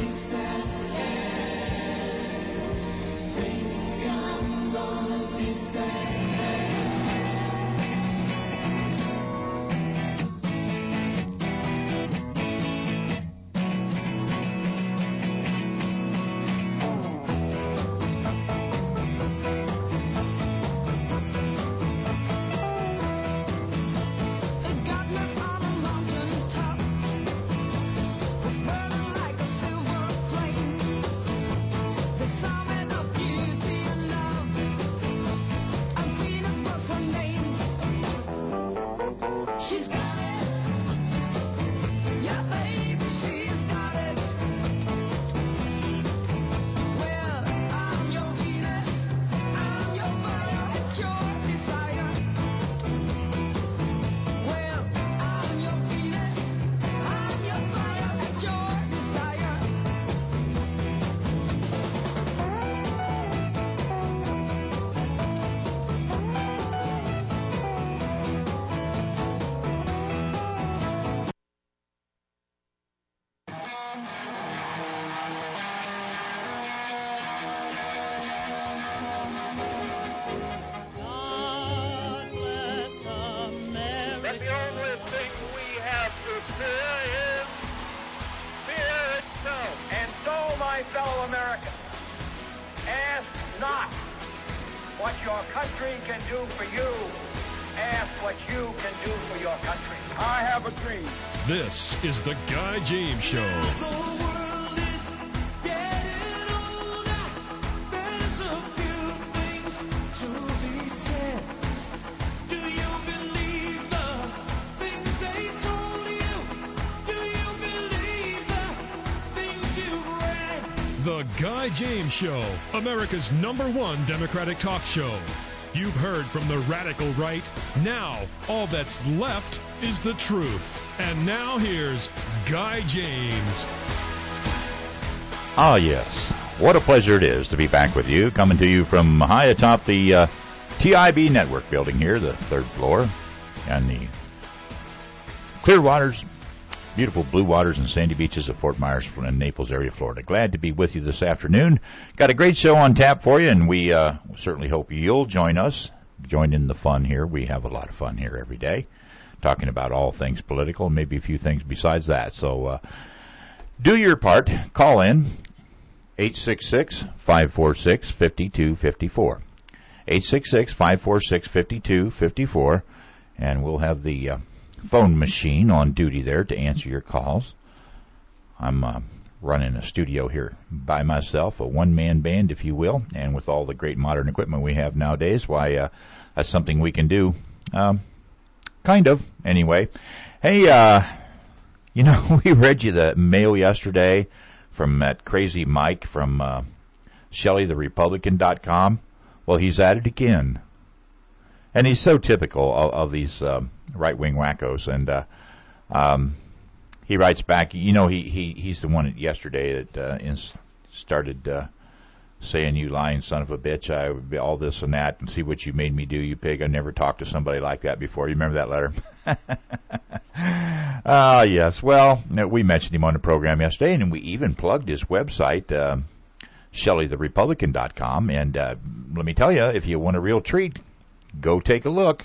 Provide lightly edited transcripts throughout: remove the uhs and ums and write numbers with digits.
This is the Guy James Show. The Guy James Show, America's #1 Democratic talk show. You've heard from the radical right. Now, all that's left is the truth. And now here's Guy James. Ah, yes. What a pleasure it is to be back with you, coming to you from high atop the TIB Network building here, the 3rd floor, and the clear waters, beautiful blue waters and sandy beaches of Fort Myers and Naples area, Florida. Glad to be with you this afternoon. Got a great show on tap for you, and we certainly hope you'll join us. Join in the fun here. We have a lot of fun here every day, talking about all things political, maybe a few things besides that. So do your part. Call in 866-546-5254. 866-546-5254, and we'll have the phone machine on duty there to answer your calls. I'm running a studio here by myself, a one-man band, if you will, and with all the great modern equipment we have nowadays, why, that's something we can do. Kind of, anyway. Hey, we read you the mail yesterday from that crazy Mike from ShellyTheRepublican.com. Well, he's at it again. And he's so typical of these right-wing wackos. And he writes back, he's the one yesterday that started saying, "You lying son of a bitch, all this and that, and see what you made me do, you pig. I never talked to somebody like that before." You remember that letter? Yes. Well, we mentioned him on the program yesterday, and we even plugged his website, ShellyTheRepublican.com. And let me tell you, if you want a real treat, go take a look.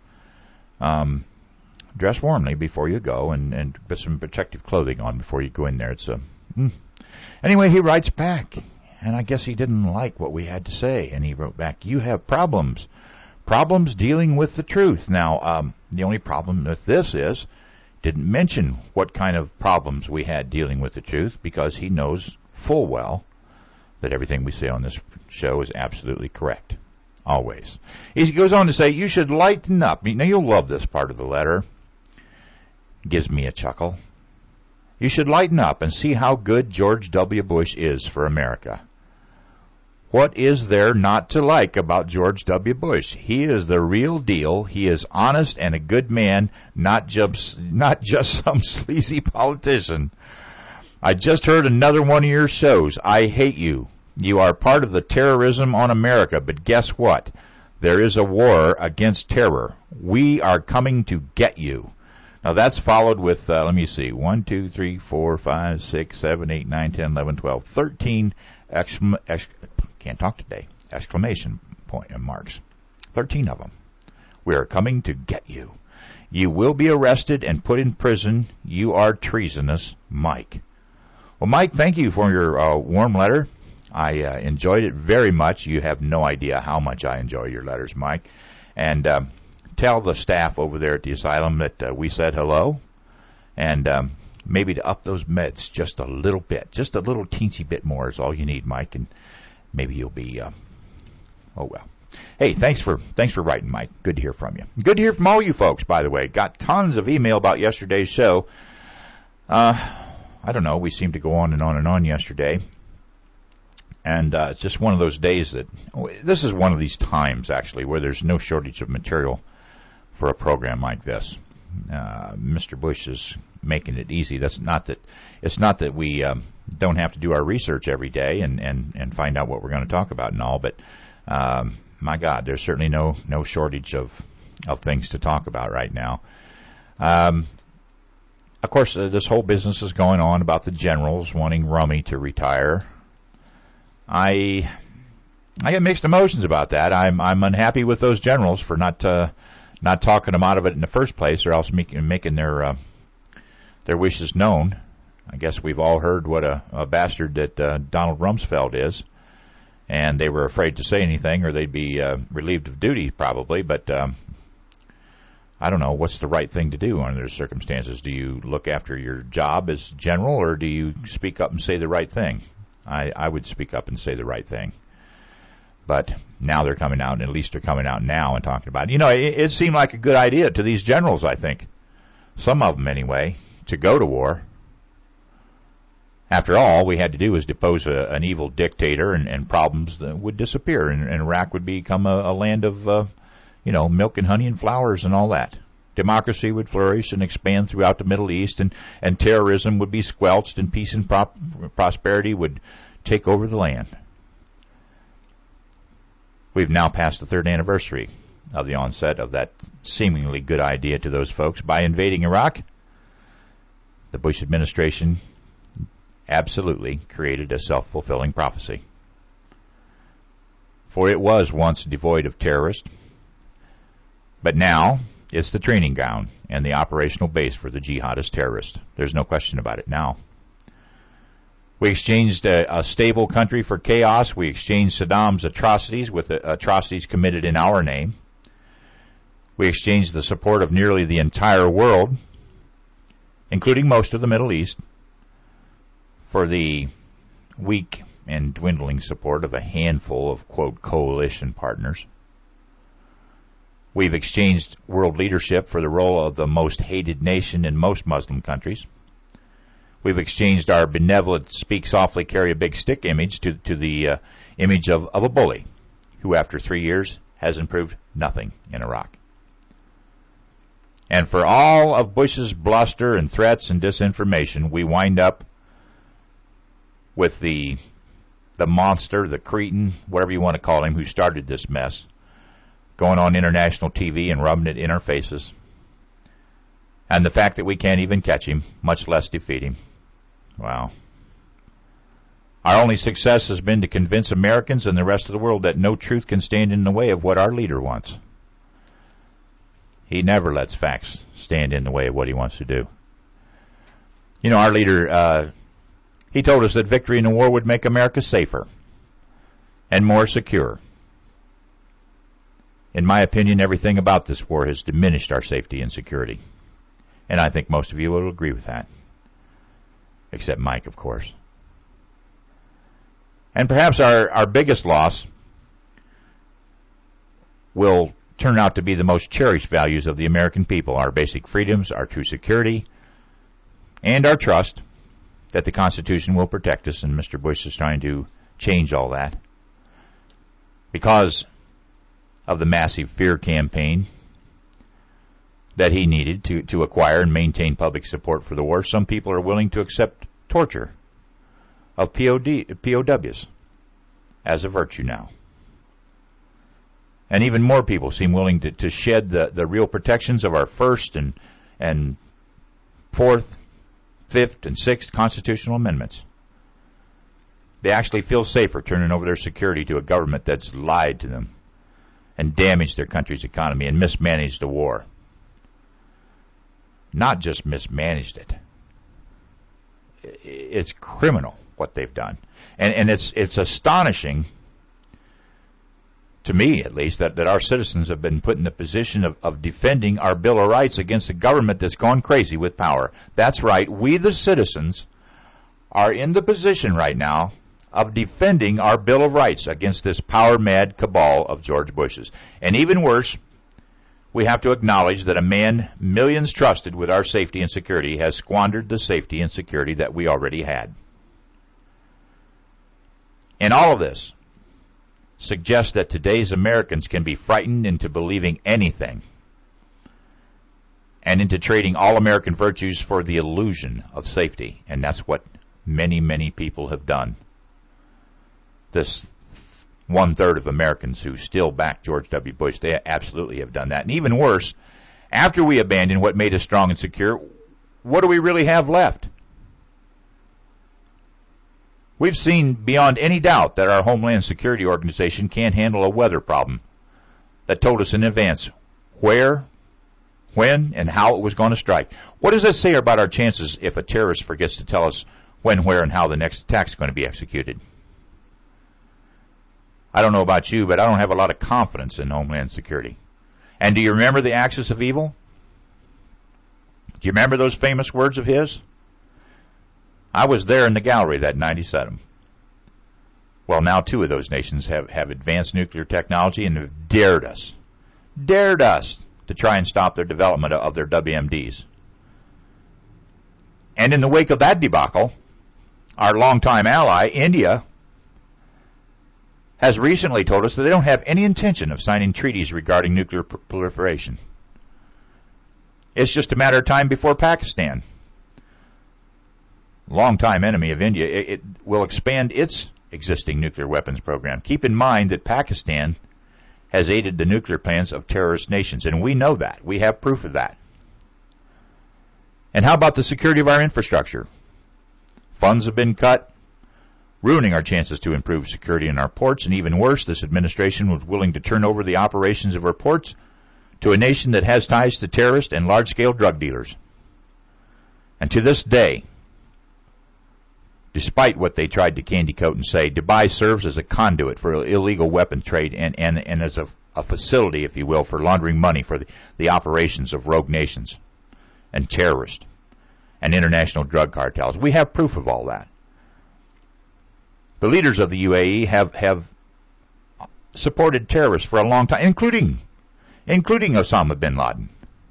Dress warmly before you go, and put some protective clothing on before you go in there. It's Anyway, he writes back. And I guess he didn't like what we had to say. And he wrote back, "You have problems dealing with the truth." Now, the only problem with this is, didn't mention what kind of problems we had dealing with the truth, because he knows full well that everything we say on this show is absolutely correct. Always. He goes on to say, "You should lighten up." Now, you'll love this part of the letter. Gives me a chuckle. "You should lighten up and see how good George W. Bush is for America." What is there not to like about George W. Bush? He is the real deal. He is honest and a good man, not just some sleazy politician. "I just heard another one of your shows. I hate you. You are part of the terrorism on America, but guess what? There is a war against terror. We are coming to get you. Now that's followed with, let me see, 1, 2, 3, 4, 5, 6, 7, 8, 9, 10, 11, 12, 13 can't talk today, exclamation point marks. 13 of them. We are coming to get you. You will be arrested and put in prison. You are treasonous, Mike. Well, Mike, thank you for your warm letter. I enjoyed it very much. You have no idea how much I enjoy your letters, Mike. And tell the staff over there at the asylum that we said hello, and maybe to up those meds just a little bit, just a little teensy bit more is all you need, Mike, and maybe you'll be, oh well. Hey, thanks for writing, Mike. Good to hear from you. Good to hear from all you folks, by the way. Got tons of email about yesterday's show. I don't know, we seemed to go on and on and on yesterday. And it's just one of those days that, this is one of these times, actually, where there's no shortage of material for a program like this. Mr. Bush is making it easy. It's not that we don't have to do our research every day and find out what we're going to talk about and all, but my God, there's certainly no shortage of things to talk about right now. Of course, this whole business is going on about the generals wanting Rummy to retire. I get mixed emotions about that. I'm unhappy with those generals for not talking them out of it in the first place, or else making their wishes known. I guess we've all heard what a bastard that Donald Rumsfeld is, and they were afraid to say anything, or they'd be relieved of duty probably. But I don't know what's the right thing to do under those circumstances. Do you look after your job as general, or do you speak up and say the right thing? I would speak up and say the right thing. But now they're coming out, and at least they're coming out now and talking about it. You know, it seemed like a good idea to these generals, I think. Some of them, anyway, to go to war. After all we had to do was depose an evil dictator, and problems that would disappear, and Iraq would become a land of, milk and honey and flowers and all that. Democracy would flourish and expand throughout the Middle East, and terrorism would be squelched, and peace and prosperity would take over the land. We've now passed the third anniversary of the onset of that seemingly good idea to those folks. By invading Iraq, the Bush administration absolutely created a self-fulfilling prophecy. For it was once devoid of terrorists, but now it's the training ground and the operational base for the jihadist terrorists. There's no question about it now. We exchanged a stable country for chaos. We exchanged Saddam's atrocities with atrocities committed in our name. We exchanged the support of nearly the entire world, including most of the Middle East, for the weak and dwindling support of a handful of, quote, coalition partners. We've exchanged world leadership for the role of the most hated nation in most Muslim countries. We've exchanged our benevolent, speak softly, carry a big stick image to the image of a bully who, after 3 years, has improved nothing in Iraq. And for all of Bush's bluster and threats and disinformation, we wind up with the monster, the cretin, whatever you want to call him, who started this mess, going on international TV and rubbing it in our faces. And the fact that we can't even catch him, much less defeat him. Wow. Our only success has been to convince Americans and the rest of the world that no truth can stand in the way of what our leader wants. He never lets facts stand in the way of what he wants to do. You know, our leader, he told us that victory in the war would make America safer and more secure. In my opinion, everything about this war has diminished our safety and security. And I think most of you will agree with that. Except Mike, of course. And perhaps our biggest loss will turn out to be the most cherished values of the American people, our basic freedoms, our true security, and our trust that the Constitution will protect us, and Mr. Bush is trying to change all that. Because of the massive fear campaign that he needed to acquire and maintain public support for the war, some people are willing to accept torture of POWs as a virtue now. And even more people seem willing to shed the real protections of our First and 4th, 5th, and 6th constitutional amendments. They actually feel safer turning over their security to a government that's lied to them and damaged their country's economy and mismanaged the war. Not just mismanaged it. It's criminal what they've done. And it's astonishing, to me at least, that our citizens have been put in the position of defending our Bill of Rights against a government that's gone crazy with power. That's right. We, the citizens, are in the position right now of defending our Bill of Rights against this power-mad cabal of George Bush's. And even worse, we have to acknowledge that a man millions trusted with our safety and security has squandered the safety and security that we already had. And all of this suggests that today's Americans can be frightened into believing anything and into trading all American virtues for the illusion of safety. And that's what many, many people have done. This 1/3 of Americans who still back George W. Bush, they absolutely have done that. And even worse, after we abandon what made us strong and secure, what do we really have left? We've seen beyond any doubt that our Homeland Security Organization can't handle a weather problem that told us in advance where, when, and how it was going to strike. What does that say about our chances if a terrorist forgets to tell us when, where, and how the next attack is going to be executed? I don't know about you, but I don't have a lot of confidence in Homeland Security. And do you remember the axis of evil? Do you remember those famous words of his? I was there in the gallery that night, he said them. Well, now 2 of those nations have advanced nuclear technology and have dared us to try and stop their development of their WMDs. And in the wake of that debacle, our longtime ally, India, has recently told us that they don't have any intention of signing treaties regarding nuclear proliferation. It's just a matter of time before Pakistan, longtime enemy of India, it will expand its existing nuclear weapons program. Keep in mind that Pakistan has aided the nuclear plans of terrorist nations, and we know that. We have proof of that. And how about the security of our infrastructure? Funds have been cut, ruining our chances to improve security in our ports, and even worse, this administration was willing to turn over the operations of our ports to a nation that has ties to terrorists and large-scale drug dealers. And to this day, despite what they tried to candy coat and say, Dubai serves as a conduit for illegal weapon trade and as a facility, if you will, for laundering money for the operations of rogue nations and terrorists and international drug cartels. We have proof of all that. The leaders of the UAE have supported terrorists for a long time, including Osama bin Laden.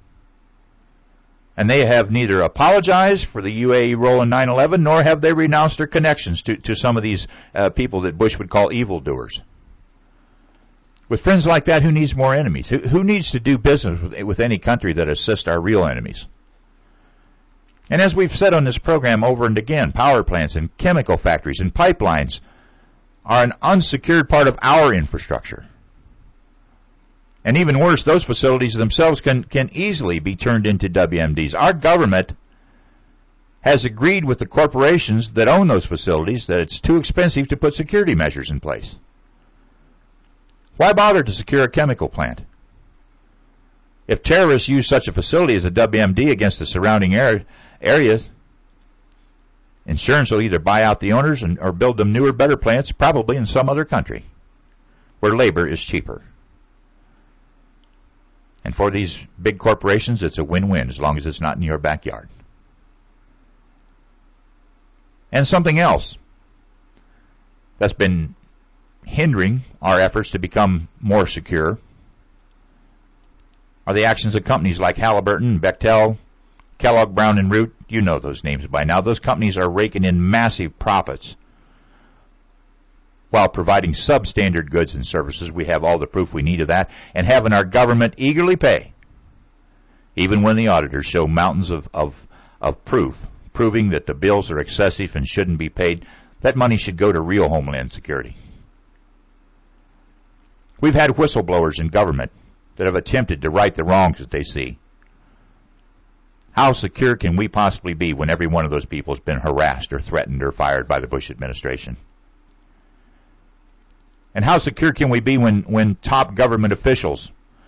And they have neither apologized for the UAE role in 9/11, nor have they renounced their connections to some of these people that Bush would call evildoers. With friends like that, who needs more enemies? Who needs to do business with any country that assists our real enemies? And as we've said on this program over and again, power plants and chemical factories and pipelines are an unsecured part of our infrastructure. And even worse, those facilities themselves can easily be turned into WMDs. Our government has agreed with the corporations that own those facilities that it's too expensive to put security measures in place. Why bother to secure a chemical plant? If terrorists use such a facility as a WMD against the surrounding areas, insurance will either buy out the owners or build them newer, better plants, probably in some other country where labor is cheaper. And for these big corporations, it's a win-win as long as it's not in your backyard. And something else that's been hindering our efforts to become more secure are the actions of companies like Halliburton, Bechtel, Kellogg, Brown & Root. You know those names by now. Those companies are raking in massive profits while providing substandard goods and services. We have all the proof we need of that, and having our government eagerly pay, even when the auditors show mountains of proof, proving that the bills are excessive and shouldn't be paid. That money should go to real Homeland Security. We've had whistleblowers in government that have attempted to right the wrongs that they see. How secure can we possibly be when every one of those people has been harassed or threatened or fired by the Bush administration? And how secure can we be when top government officials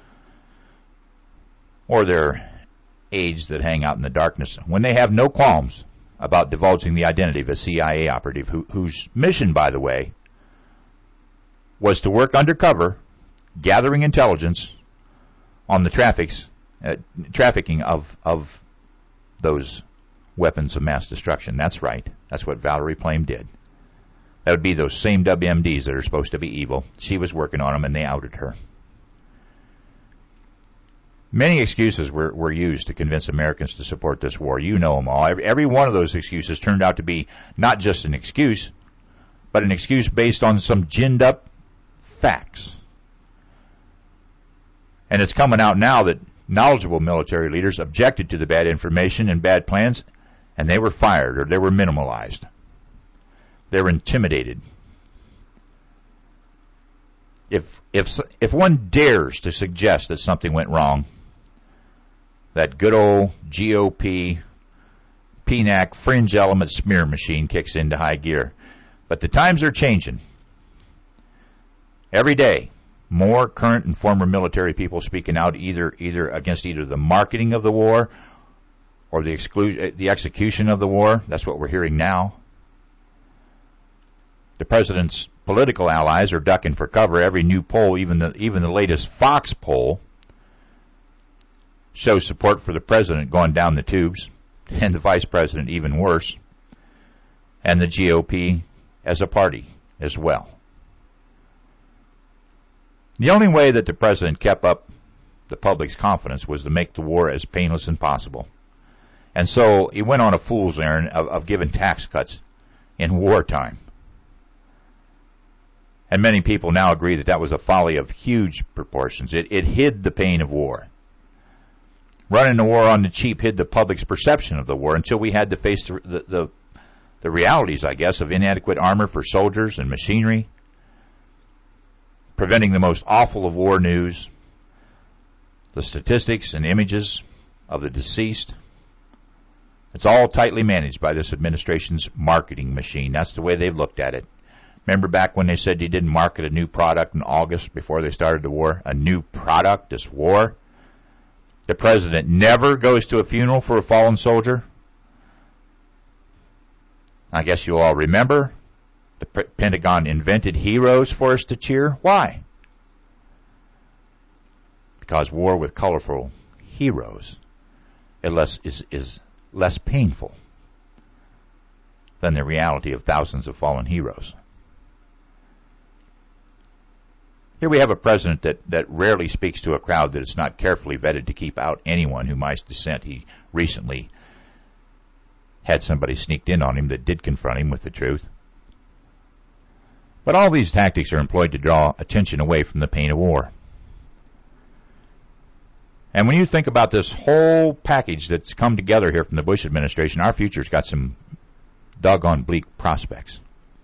or their aides that hang out in the darkness, when they have no qualms about divulging the identity of a CIA operative whose mission, by the way, was to work undercover, gathering intelligence on the trafficking of those weapons of mass destruction. That's right. That's what Valerie Plame did. That would be those same WMDs that are supposed to be evil. She was working on them, and they outed her. Many excuses were used to convince Americans to support this war. You know them all. Every one of those excuses turned out to be not just an excuse, but an excuse based on some ginned-up facts. And it's coming out now that knowledgeable military leaders objected to the bad information and bad plans, and they were fired or they were minimalized. They were intimidated. If one dares to suggest that something went wrong, that good old GOP, PNAC, fringe element smear machine kicks into high gear. But the times are changing. Every day, more current and former military people speaking out either against either the marketing of the war or the execution of the war. That's what we're hearing now. The president's political allies are ducking for cover. Every new poll, even the latest Fox poll, shows support for the president going down the tubes, and the vice president even worse, and the GOP as a party as well. The only way that the president kept up the public's confidence was to make the war as painless as possible. And so he went on a fool's errand of giving tax cuts in wartime. And many people now agree that was a folly of huge proportions. It hid the pain of war. Running the war on the cheap hid the public's perception of the war until we had to face the realities, I guess, of inadequate armor for soldiers and machinery, preventing the most awful of war news, the statistics and images of the deceased. It's all tightly managed by this administration's marketing machine. That's the way they've looked at it. Remember back when they said they didn't market a new product in August before they started the war? A new product, this war? The president never goes to a funeral for a fallen soldier. I guess you all remember the Pentagon invented heroes for us to cheer. Why? Because war with colorful heroes is less painful than the reality of thousands of fallen heroes. Here we have a president that rarely speaks to a crowd that is not carefully vetted to keep out anyone who might dissent. He recently had somebody sneaked in on him that did confront him with the truth. But all these tactics are employed to draw attention away from the pain of war. And when you think about this whole package that's come together here from the Bush administration, our future's got some doggone bleak prospects.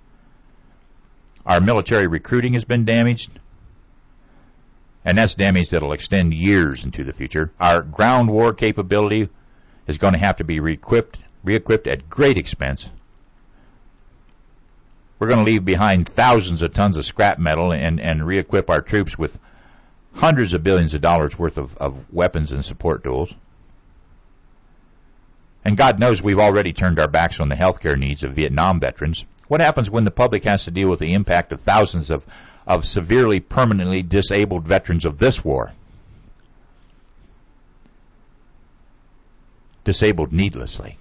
Our military recruiting has been damaged, and that's damage that'll extend years into the future. Our ground war capability is going to have to be re-equipped at great expense. We're going to leave behind thousands of tons of scrap metal and re-equip our troops with hundreds of billions of dollars worth of weapons and support tools. And God knows we've already turned our backs on the healthcare needs of Vietnam veterans. What happens when the public has to deal with the impact of thousands of severely permanently disabled veterans of this war? Disabled needlessly.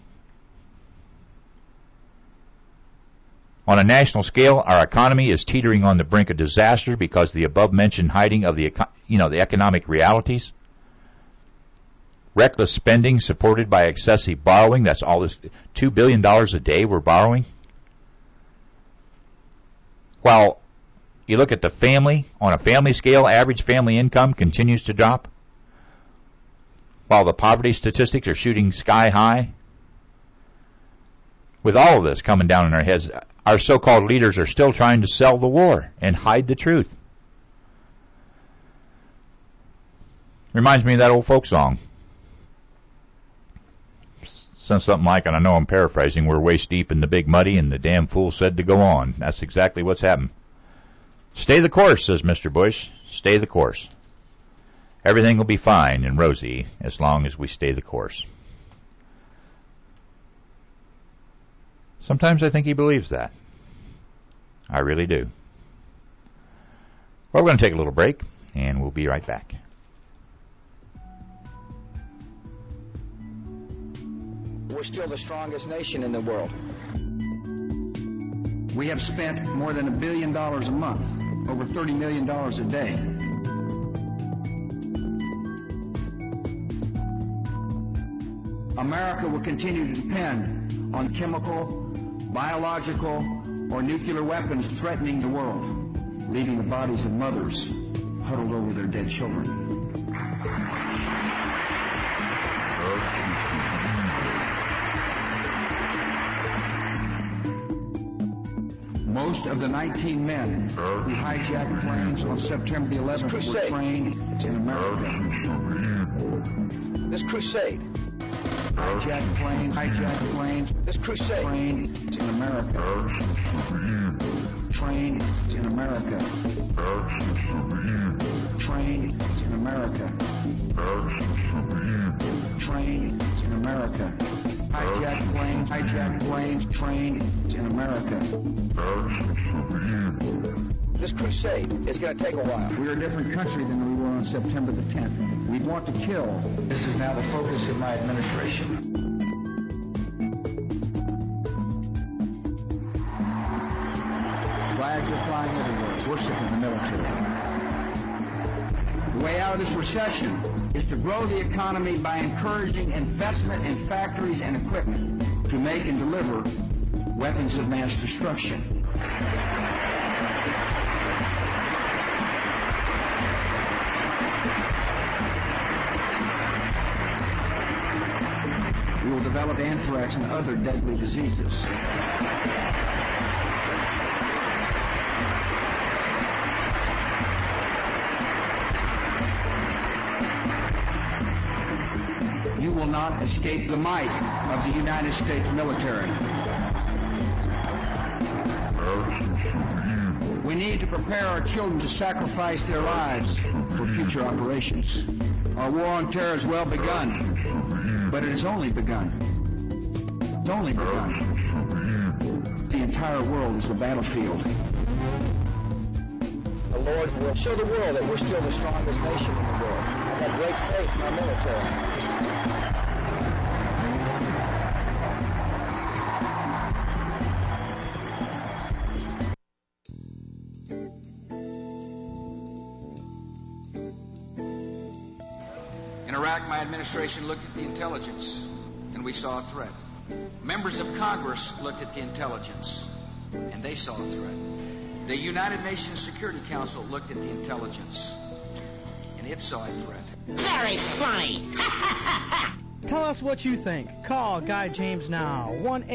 On a national scale, our economy is teetering on the brink of disaster because of the above-mentioned hiding of the economic realities. Reckless spending supported by excessive borrowing. That's all this $2 billion a day we're borrowing. While you look at the family, on a family scale, average family income continues to drop. While the poverty statistics are shooting sky high. With all of this coming down in our heads, our so-called leaders are still trying to sell the war and hide the truth. Reminds me of that old folk song. something like, and I know I'm paraphrasing, we're waist deep in the big muddy and the damn fool said to go on. That's exactly what's happened. Stay the course, says Mr. Bush. Stay the course. Everything will be fine and rosy as long as we stay the course. Sometimes I think he believes that. I really do. Well, we're going to take a little break, and we'll be right back. We're still the strongest nation in the world. We have spent more than $1 billion a month, over $30 million a day. America will continue to depend on chemical, biological, or nuclear weapons threatening the world, leaving the bodies of mothers huddled over their dead children. Most of the 19 men who hijacked planes on September the 11th were trained in America. This crusade. Hijacked planes. This crusade. Trained in America. Trained in America. Trained in America. Trained in America. Hijacked planes, trained in America. This crusade is going to take a while. We're a different country than we were on September the 10th. We want to kill. This is now the focus of my administration. Flags are flying everywhere, worshiping the military. The way out of this recession is to grow the economy by encouraging investment in factories and equipment to make and deliver weapons of mass destruction. We will develop anthrax and other deadly diseases. You will not escape the might of the United States military. We need to prepare our children to sacrifice their lives for future operations. Our war on terror has well begun, but it has only begun. It's only begun. The entire world is a battlefield. The Lord will show the world that we're still the strongest nation in the world. I have great faith in our military. In Iraq, my administration looked at the intelligence, and we saw a threat. Members of Congress looked at the intelligence, and they saw a threat. The United Nations Security Council looked at the intelligence, and it saw a threat. Very funny. Tell us what you think. Call Guy James now.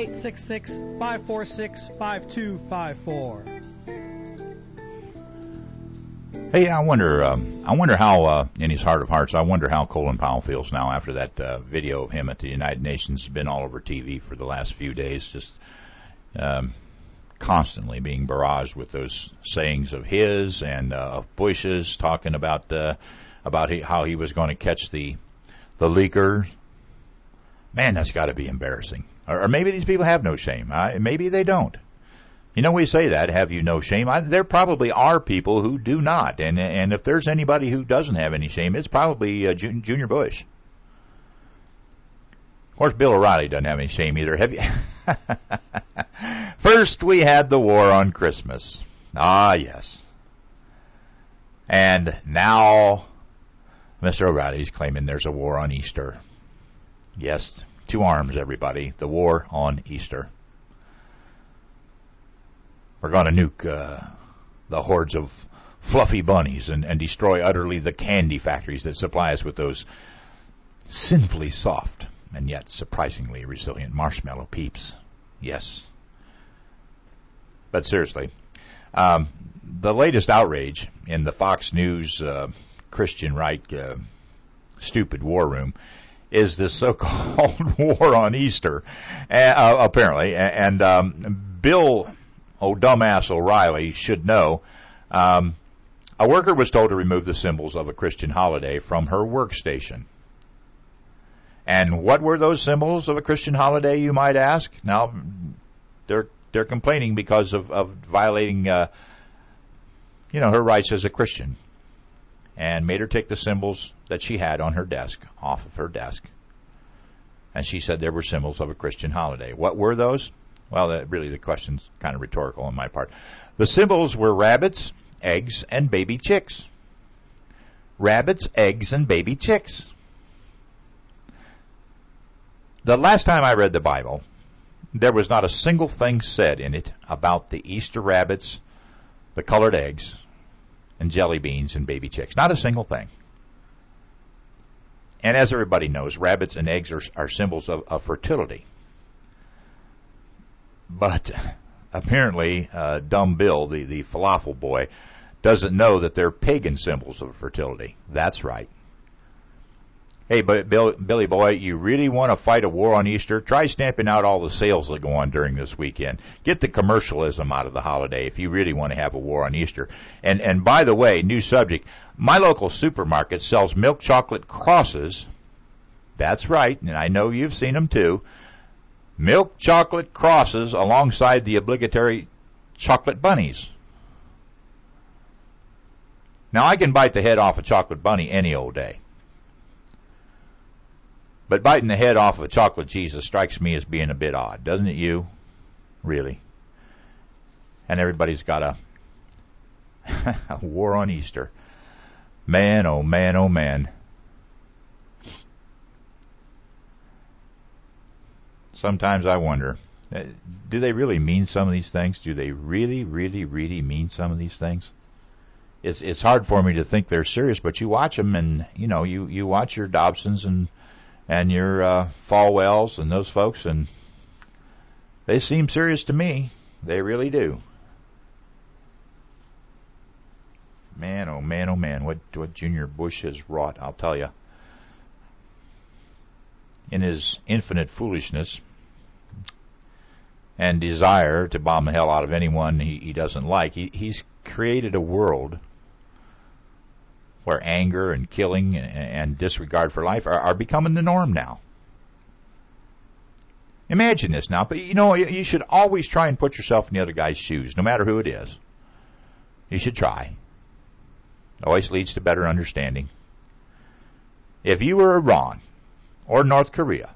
1-866-546-5254. Hey, I wonder how, in his heart of hearts, I wonder how Colin Powell feels now after that video of him at the United Nations has been all over TV for the last few days, just constantly being barraged with those sayings of his and of Bush's, talking about how he was going to catch the leaker. Man, that's got to be embarrassing. Or maybe these people have no shame. Maybe they don't. You know, we say that, have you no shame? There probably are people who do not. And if there's anybody who doesn't have any shame, it's probably Junior Bush. Of course, Bill O'Reilly doesn't have any shame either. Have you? First, we had the war on Christmas. Ah, yes. And now, Mr. O'Reilly's claiming there's a war on Easter. Yes, two arms, everybody. The war on Easter. We're going to nuke the hordes of fluffy bunnies and destroy utterly the candy factories that supply us with those sinfully soft and yet surprisingly resilient marshmallow peeps. Yes. But seriously, the latest outrage in the Fox News Christian right stupid war room is this so-called war on Easter, apparently. And Bill, dumbass O'Reilly, should know. A worker was told to remove the symbols of a Christian holiday from her workstation. And what were those symbols of a Christian holiday, you might ask? Now, they're complaining because of violating, her rights as a Christian, and made her take the symbols that she had on her desk off of her desk. And she said there were symbols of a Christian holiday. What were those? Well, the question's kind of rhetorical on my part. The symbols were rabbits, eggs, and baby chicks. Rabbits, eggs, and baby chicks. The last time I read the Bible, there was not a single thing said in it about the Easter rabbits, the colored eggs, and jelly beans and baby chicks. Not a single thing. And as everybody knows, rabbits and eggs are symbols of fertility. But apparently, dumb Bill, the falafel boy, doesn't know that they're pagan symbols of fertility. That's right. Hey, but Billy boy, you really want to fight a war on Easter? Try stamping out all the sales that go on during this weekend. Get the commercialism out of the holiday if you really want to have a war on Easter. And by the way, new subject, my local supermarket sells milk chocolate crosses. That's right, and I know you've seen them too. Milk chocolate crosses alongside the obligatory chocolate bunnies. Now, I can bite the head off a chocolate bunny any old day. But biting the head off of a chocolate Jesus strikes me as being a bit odd, doesn't it you? Really. And everybody's got a war on Easter. Man, oh man, oh man. Sometimes I wonder, do they really mean some of these things? Do they really, really, really mean some of these things? It's hard for me to think they're serious, but you watch them and, you watch your Dobsons and your Falwells and those folks, and they seem serious to me. They really do. Man, oh man, oh man, what Junior Bush has wrought, I'll tell you. In his infinite foolishness and desire to bomb the hell out of anyone he doesn't like, he's created a world where anger and killing and disregard for life are becoming the norm now. Imagine this now, but you should always try and put yourself in the other guy's shoes, no matter who it is. You should try. It always leads to better understanding. If you were Iran or North Korea,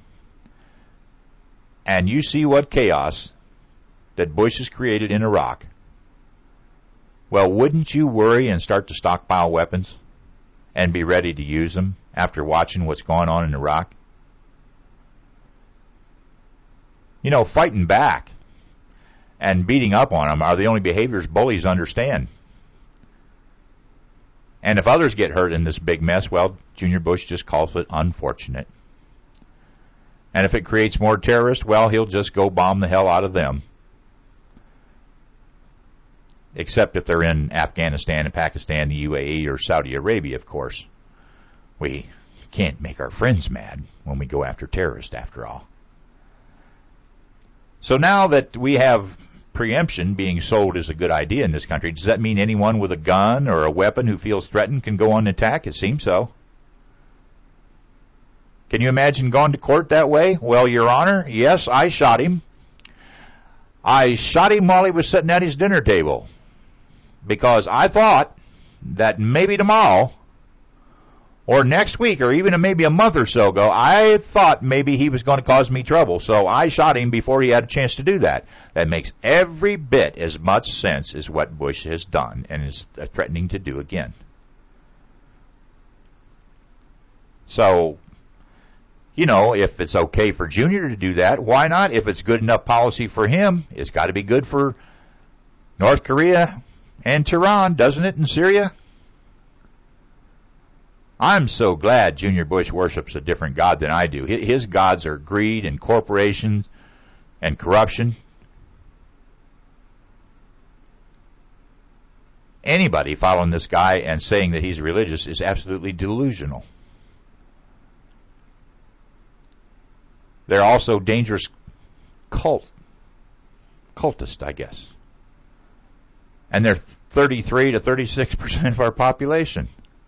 and you see what chaos that Bush has created in Iraq, well, wouldn't you worry and start to stockpile weapons and be ready to use them after watching what's going on in Iraq? Fighting back and beating up on them are the only behaviors bullies understand. And if others get hurt in this big mess, well, Junior Bush just calls it unfortunate. And if it creates more terrorists, well, he'll just go bomb the hell out of them. Except if they're in Afghanistan and Pakistan, the UAE, or Saudi Arabia, of course. We can't make our friends mad when we go after terrorists, after all. So now that we have preemption being sold as a good idea in this country, does that mean anyone with a gun or a weapon who feels threatened can go on an attack? It seems so. Can you imagine going to court that way? Well, Your Honor, yes, I shot him. I shot him while he was sitting at his dinner table because I thought that maybe tomorrow or next week or even maybe a month or so ago, I thought maybe he was going to cause me trouble. So I shot him before he had a chance to do that. That makes every bit as much sense as what Bush has done and is threatening to do again. So, if it's okay for Junior to do that, why not? If it's good enough policy for him, it's got to be good for North Korea and Tehran, doesn't it, in Syria? I'm so glad Junior Bush worships a different God than I do. His gods are greed and corporations and corruption. Anybody following this guy and saying that he's religious is absolutely delusional. They're also dangerous cultists, I guess. And they're 33 to 36% of our population.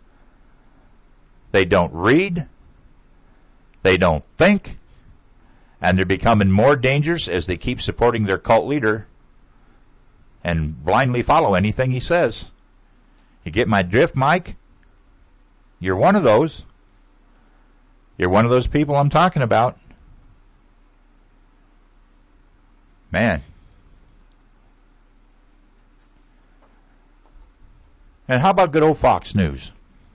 They don't read. They don't think. And they're becoming more dangerous as they keep supporting their cult leader and blindly follow anything he says. You get my drift, Mike? You're one of those. You're one of those people I'm talking about. Man. And how about good old Fox News?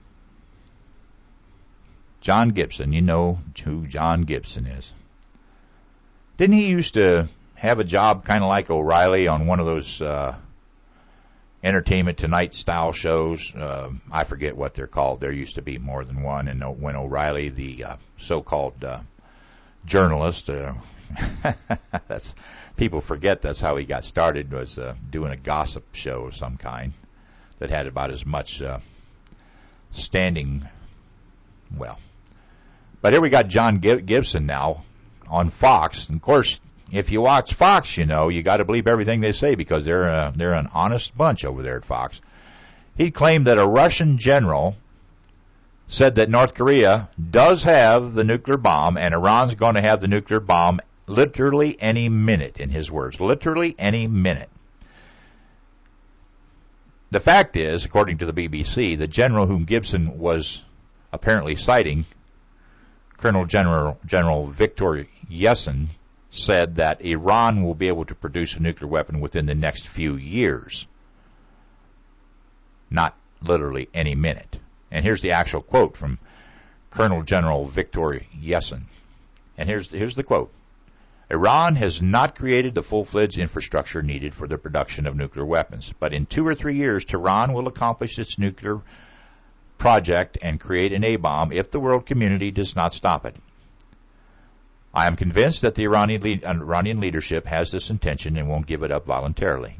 John Gibson. You know who John Gibson is. Didn't he used to have a job kind of like O'Reilly on one of those Entertainment Tonight style shows? I forget what they're called. There used to be more than one. And when O'Reilly, the so-called journalist, that's people forget that's how he got started, was doing a gossip show of some kind that had about as much standing, well. But here we got John Gibson now on Fox. And of course, if you watch Fox, you know, you got to believe everything they say because they're an honest bunch over there at Fox. He claimed that a Russian general said that North Korea does have the nuclear bomb and Iran's going to have the nuclear bomb literally any minute, in his words. Literally any minute. The fact is, according to the BBC, the general whom Gibson was apparently citing, Colonel General Viktor Yeltsin, said that Iran will be able to produce a nuclear weapon within the next few years. Not literally any minute. And here's the actual quote from Colonel General Viktor Yeltsin. And here's the quote. Iran has not created the full-fledged infrastructure needed for the production of nuclear weapons, but in 2 or 3 years, Tehran will accomplish its nuclear project and create an A-bomb if the world community does not stop it. I am convinced that the Iranian leadership has this intention and won't give it up voluntarily.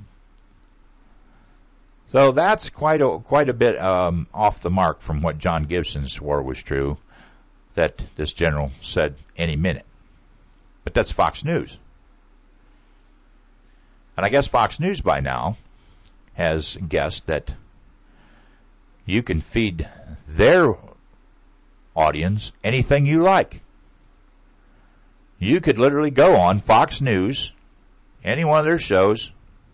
So that's quite a bit off the mark from what John Gibson swore was true, that this general said any minute. But that's Fox News. And I guess Fox News by now has guessed that you can feed their audience anything you like. You could literally go on Fox News, any one of their shows,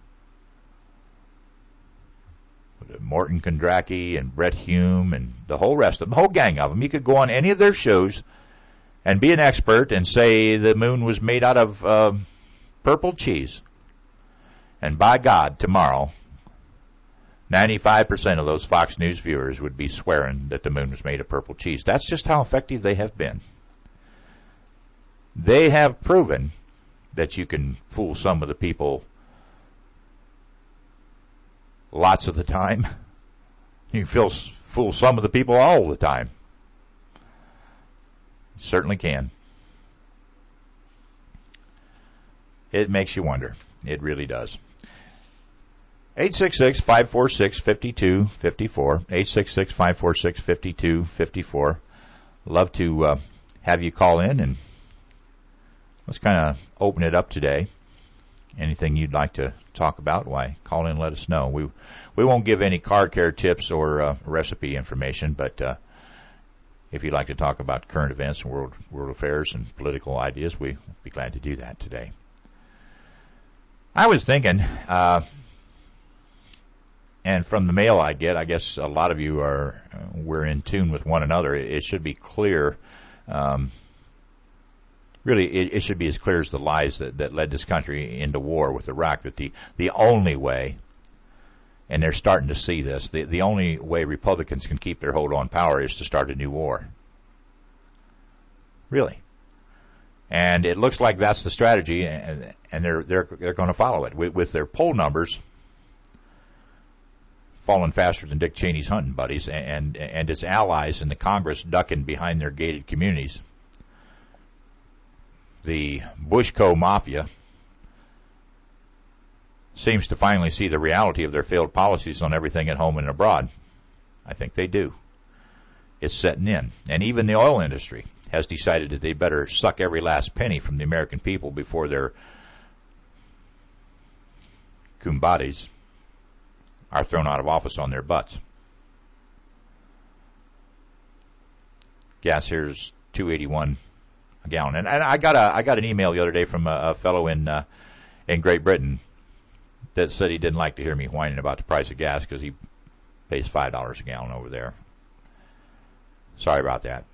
Morton Kondracki and Brett Hume and the whole rest of them, the whole gang of them. You could go on any of their shows and be an expert and say the moon was made out of purple cheese. And by God, tomorrow, 95% of those Fox News viewers would be swearing that the moon was made of purple cheese. That's just how effective they have been. They have proven that you can fool some of the people lots of the time. You can fool some of the people all the time. Certainly can. It makes you wonder. It really does. 866-546-5254. 866-546-5254. Love to have you call in, and let's kind of open it up today. Anything you'd like to talk about, why, call in and let us know. We won't give any car care tips or recipe information, but if you'd like to talk about current events and world affairs and political ideas, we'd be glad to do that today. I was thinking, and from the mail I get, I guess a lot of you we're in tune with one another. It should be clear. Really, it should be as clear as the lies that led this country into war with Iraq, that the only way, and they're starting to see this, the only way Republicans can keep their hold on power is to start a new war. Really. And it looks like that's the strategy, and they're going to follow it with their poll numbers falling faster than Dick Cheney's hunting buddies, and its allies in the Congress ducking behind their gated communities. The Bushco Mafia seems to finally see the reality of their failed policies on everything at home and abroad. I think they do. It's setting in. And even the oil industry has decided that they better suck every last penny from the American people before their kumbadis are thrown out of office on their butts. Gas here's $2.81 a gallon, and I got an email the other day from a fellow in Great Britain that said he didn't like to hear me whining about the price of gas because he pays $5 a gallon over there. Sorry about that.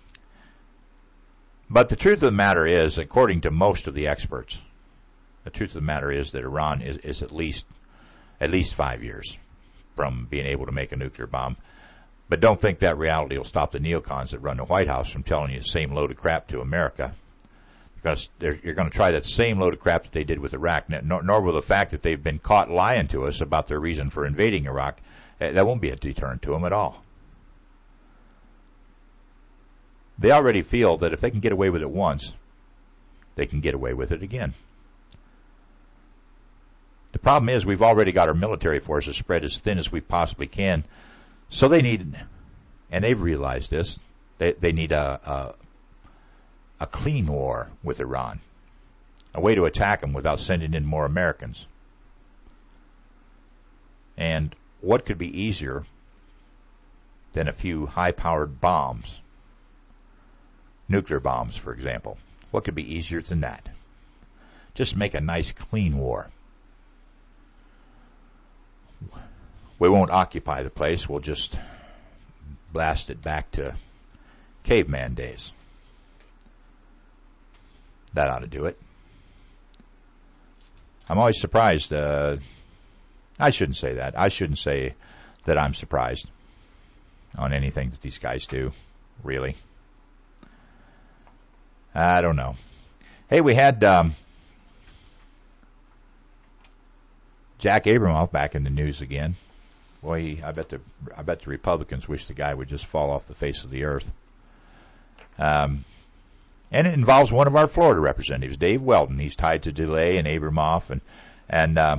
But the truth of the matter is, according to most of the experts, the truth of the matter is that Iran is at least 5 years from being able to make a nuclear bomb. But don't think that reality will stop the neocons that run the White House from telling you the same load of crap to America. Because you're going to try that same load of crap that they did with Iraq, nor will the fact that they've been caught lying to us about their reason for invading Iraq, that won't be a deterrent to them at all. They already feel that if they can get away with it once, they can get away with it again. The problem is we've already got our military forces spread as thin as we possibly can, so they need, and they've realized this, they need a clean war with Iran, a way to attack them without sending in more Americans. And what could be easier than a few high-powered bombs? Nuclear bombs, for example. What could be easier than that? Just make a nice, clean war. We won't occupy the place. We'll just blast it back to caveman days. That ought to do it. I'm always surprised. I shouldn't say that. I shouldn't say that I'm surprised on anything that these guys do, really. I don't know. Hey, we had Jack Abramoff back in the news again. Boy, I bet the Republicans wish the guy would just fall off the face of the earth. And it involves one of our Florida representatives, Dave Weldon. He's tied to DeLay and Abramoff, and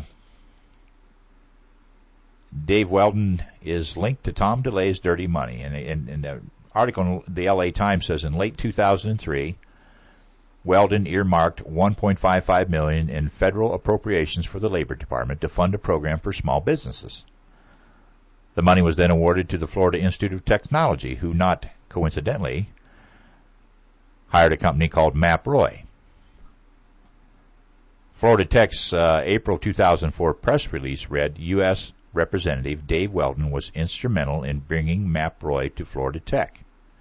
Dave Weldon is linked to Tom DeLay's dirty money. And the article in the LA Times says in late 2003, Weldon earmarked $1.55 million in federal appropriations for the Labor Department to fund a program for small businesses. The money was then awarded to the Florida Institute of Technology, who, not coincidentally, hired a company called MapRoy. Florida Tech's April 2004 press release read, U.S. Representative Dave Weldon was instrumental in bringing MapRoy to Florida Tech.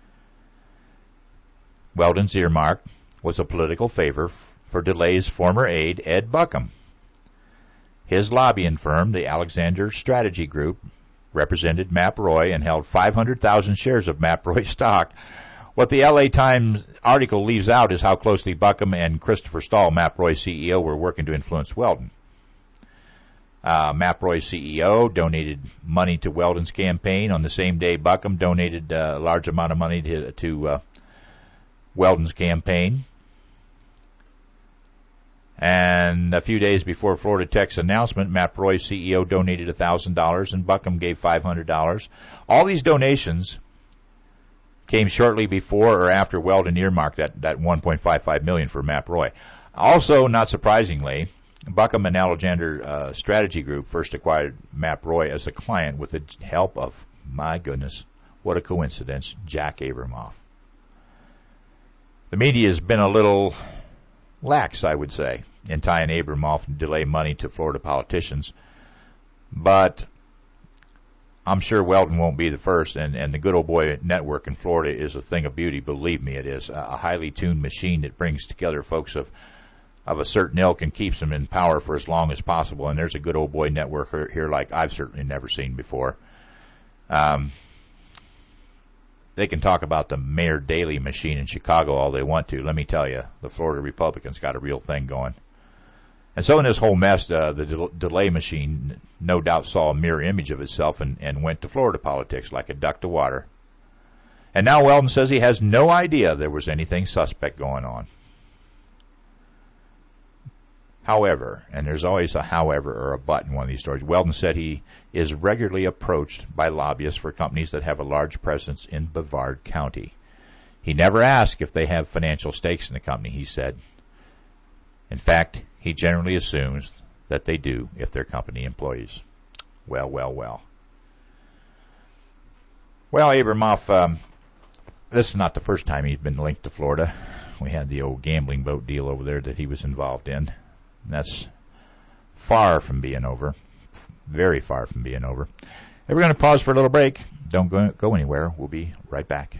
Weldon's earmark was a political favor for DeLay's former aide, Ed Buckham. His lobbying firm, the Alexander Strategy Group, represented MapRoy and held 500,000 shares of MapRoy stock. What the LA Times article leaves out is how closely Buckham and Christopher Stahl, MapRoy's CEO, were working to influence Weldon. MapRoy's CEO donated money to Weldon's campaign. On the same day, Buckham donated a large amount of money to Weldon's campaign. And a few days before Florida Tech's announcement, MapRoy's CEO donated $1,000 and Buckham gave $500. All these donations came shortly before or after Weldon earmarked that $1.55 million for MapRoy. Also, not surprisingly, Buckham and Alexander Strategy Group first acquired MapRoy as a client with the help of, my goodness, what a coincidence, Jack Abramoff. The media has been a little lax, I would say, in tying Abramoff and DeLay money to Florida politicians. But I'm sure Weldon won't be the first, and the Good Old Boy Network in Florida is a thing of beauty. Believe me, it is a highly tuned machine that brings together folks of a certain ilk and keeps them in power for as long as possible. And there's a Good Old Boy Network here like I've certainly never seen before. They can talk about the Mayor Daley machine in Chicago all they want to. Let me tell you, the Florida Republicans got a real thing going. And so in this whole mess, the DeLay machine no doubt saw a mirror image of itself and went to Florida politics like a duck to water. And now Weldon says he has no idea there was anything suspect going on. However, and there's always a however or a but in one of these stories, Weldon said he is regularly approached by lobbyists for companies that have a large presence in Brevard County. He never asks if they have financial stakes in the company, he said. In fact, he generally assumes that they do if they're company employees. Well. Well, Abramoff, this is not the first time he's been linked to Florida. We had the old gambling boat deal over there that he was involved in. And that's far from being over. Very far from being over. Hey, we're going to pause for a little break. Don't go anywhere. We'll be right back.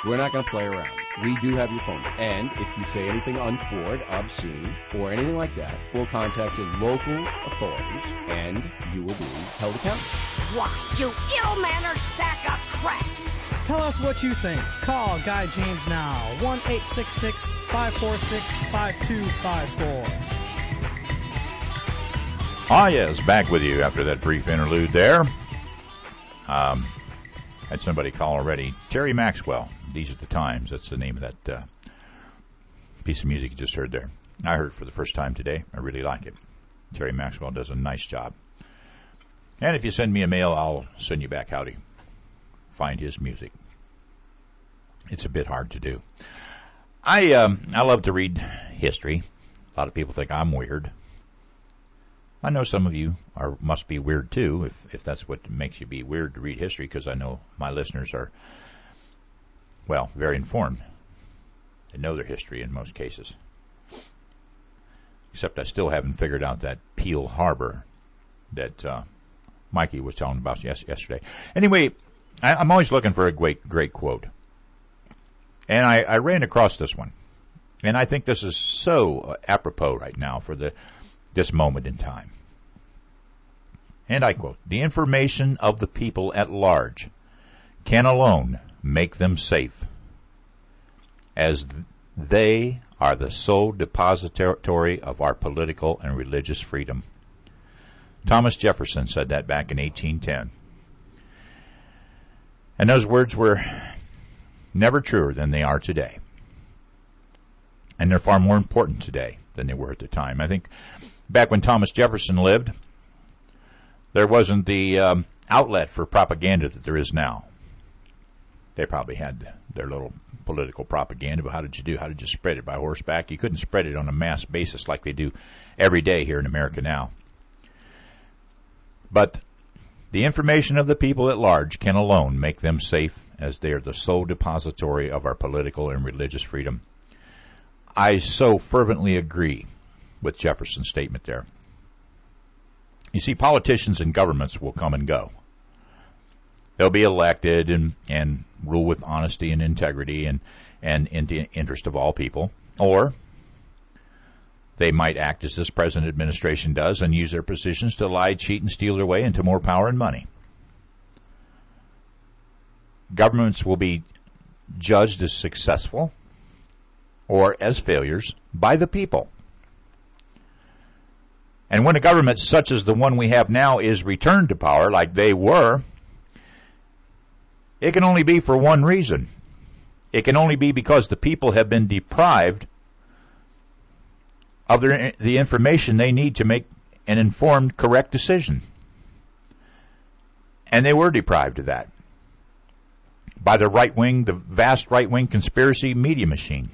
We're not going to play around. We do have your phone. And if you say anything untoward, obscene, or anything like that, we'll contact the local authorities, and you will be held accountable. What, you ill-mannered sack of crap! Tell us what you think. Call Guy James now. 1-866-546-5254. Ah, yes, back with you after that brief interlude there. Had somebody call already. Terry Maxwell, These Are the Times. That's the name of that piece of music you just heard there. I heard it for the first time today. I really like it. Terry Maxwell does a nice job. And if you send me a mail, I'll send you back how to find his music. It's a bit hard to do. I love to read history. A lot of people think I'm weird. I know some of you must be weird too, if that's what makes you be weird to read history, because I know my listeners are, well, very informed. They know their history in most cases. Except I still haven't figured out that Pearl Harbor that Mikey was telling about yesterday. Anyway, I'm always looking for a great quote. And I ran across this one. And I think this is so apropos right now for this moment in time. And I quote, "The information of the people at large can alone make them safe, as they are the sole depository of our political and religious freedom." Thomas Jefferson said that back in 1810. And those words were never truer than they are today. And they're far more important today than they were at the time. I think back when Thomas Jefferson lived, there wasn't the outlet for propaganda that there is now. They probably had their little political propaganda, but how did you spread it by horseback? You couldn't spread it on a mass basis like they do every day here in America now. But the information of the people at large can alone make them safe, as they are the sole depository of our political and religious freedom. I so fervently agree with Jefferson's statement there. You see, politicians and governments will come and go. They'll be elected and rule with honesty and integrity and in the interest of all people. Or they might act as this present administration does and use their positions to lie, cheat, and steal their way into more power and money. Governments will be judged as successful or as failures by the people. And when a government such as the one we have now is returned to power like they were, it can only be for one reason. It can only be because the people have been deprived of the information they need to make an informed, correct decision. And they were deprived of that by the vast right-wing conspiracy media machine.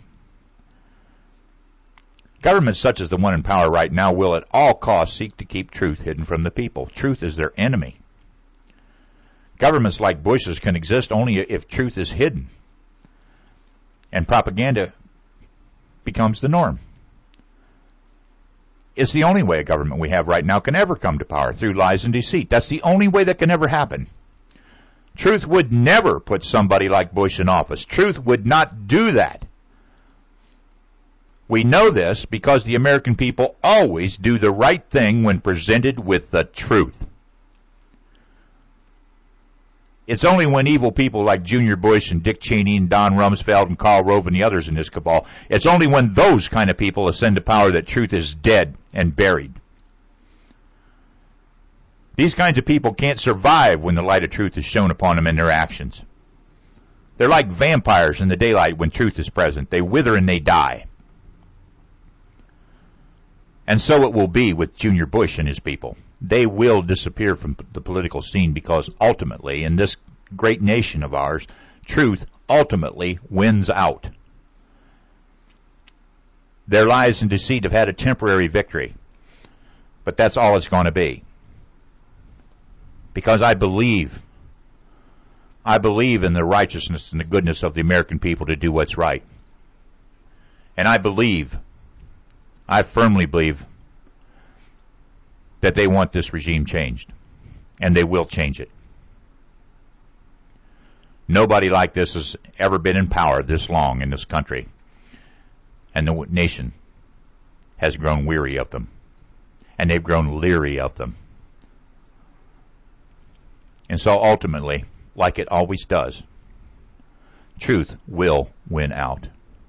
Governments such as the one in power right now will at all costs seek to keep truth hidden from the people. Truth is their enemy. Governments like Bush's can exist only if truth is hidden, and propaganda becomes the norm. It's the only way a government we have right now can ever come to power, through lies and deceit. That's the only way that can ever happen. Truth would never put somebody like Bush in office. Truth would not do that. We know this because the American people always do the right thing when presented with the truth. It's only when evil people like Junior Bush and Dick Cheney and Don Rumsfeld and Karl Rove and the others in this cabal, it's only when those kind of people ascend to power that truth is dead and buried. These kinds of people can't survive when the light of truth is shown upon them in their actions. They're like vampires in the daylight when truth is present. They wither and they die. And so it will be with Junior Bush and his people. They will disappear from the political scene because ultimately, in this great nation of ours, truth ultimately wins out. Their lies and deceit have had a temporary victory, but that's all it's going to be. Because I believe in the righteousness and the goodness of the American people to do what's right. And I firmly believe that they want this regime changed, and they will change it. Nobody like this has ever been in power this long in this country. And the nation has grown weary of them. And they've grown leery of them. And so ultimately, like it always does, truth will win out.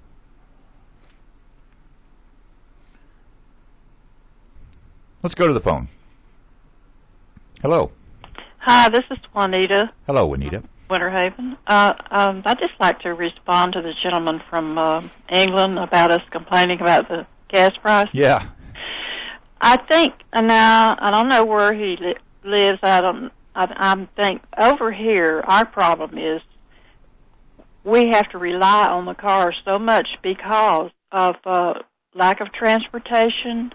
Let's go to the phone. Hello. Hi, this is Juanita. Hello, Juanita. Winter Haven. I'd just like to respond to the gentleman from England about us complaining about the gas price. Yeah. I think, now, I don't know where he lives. I think over here, our problem is we have to rely on the car so much because of lack of transportation.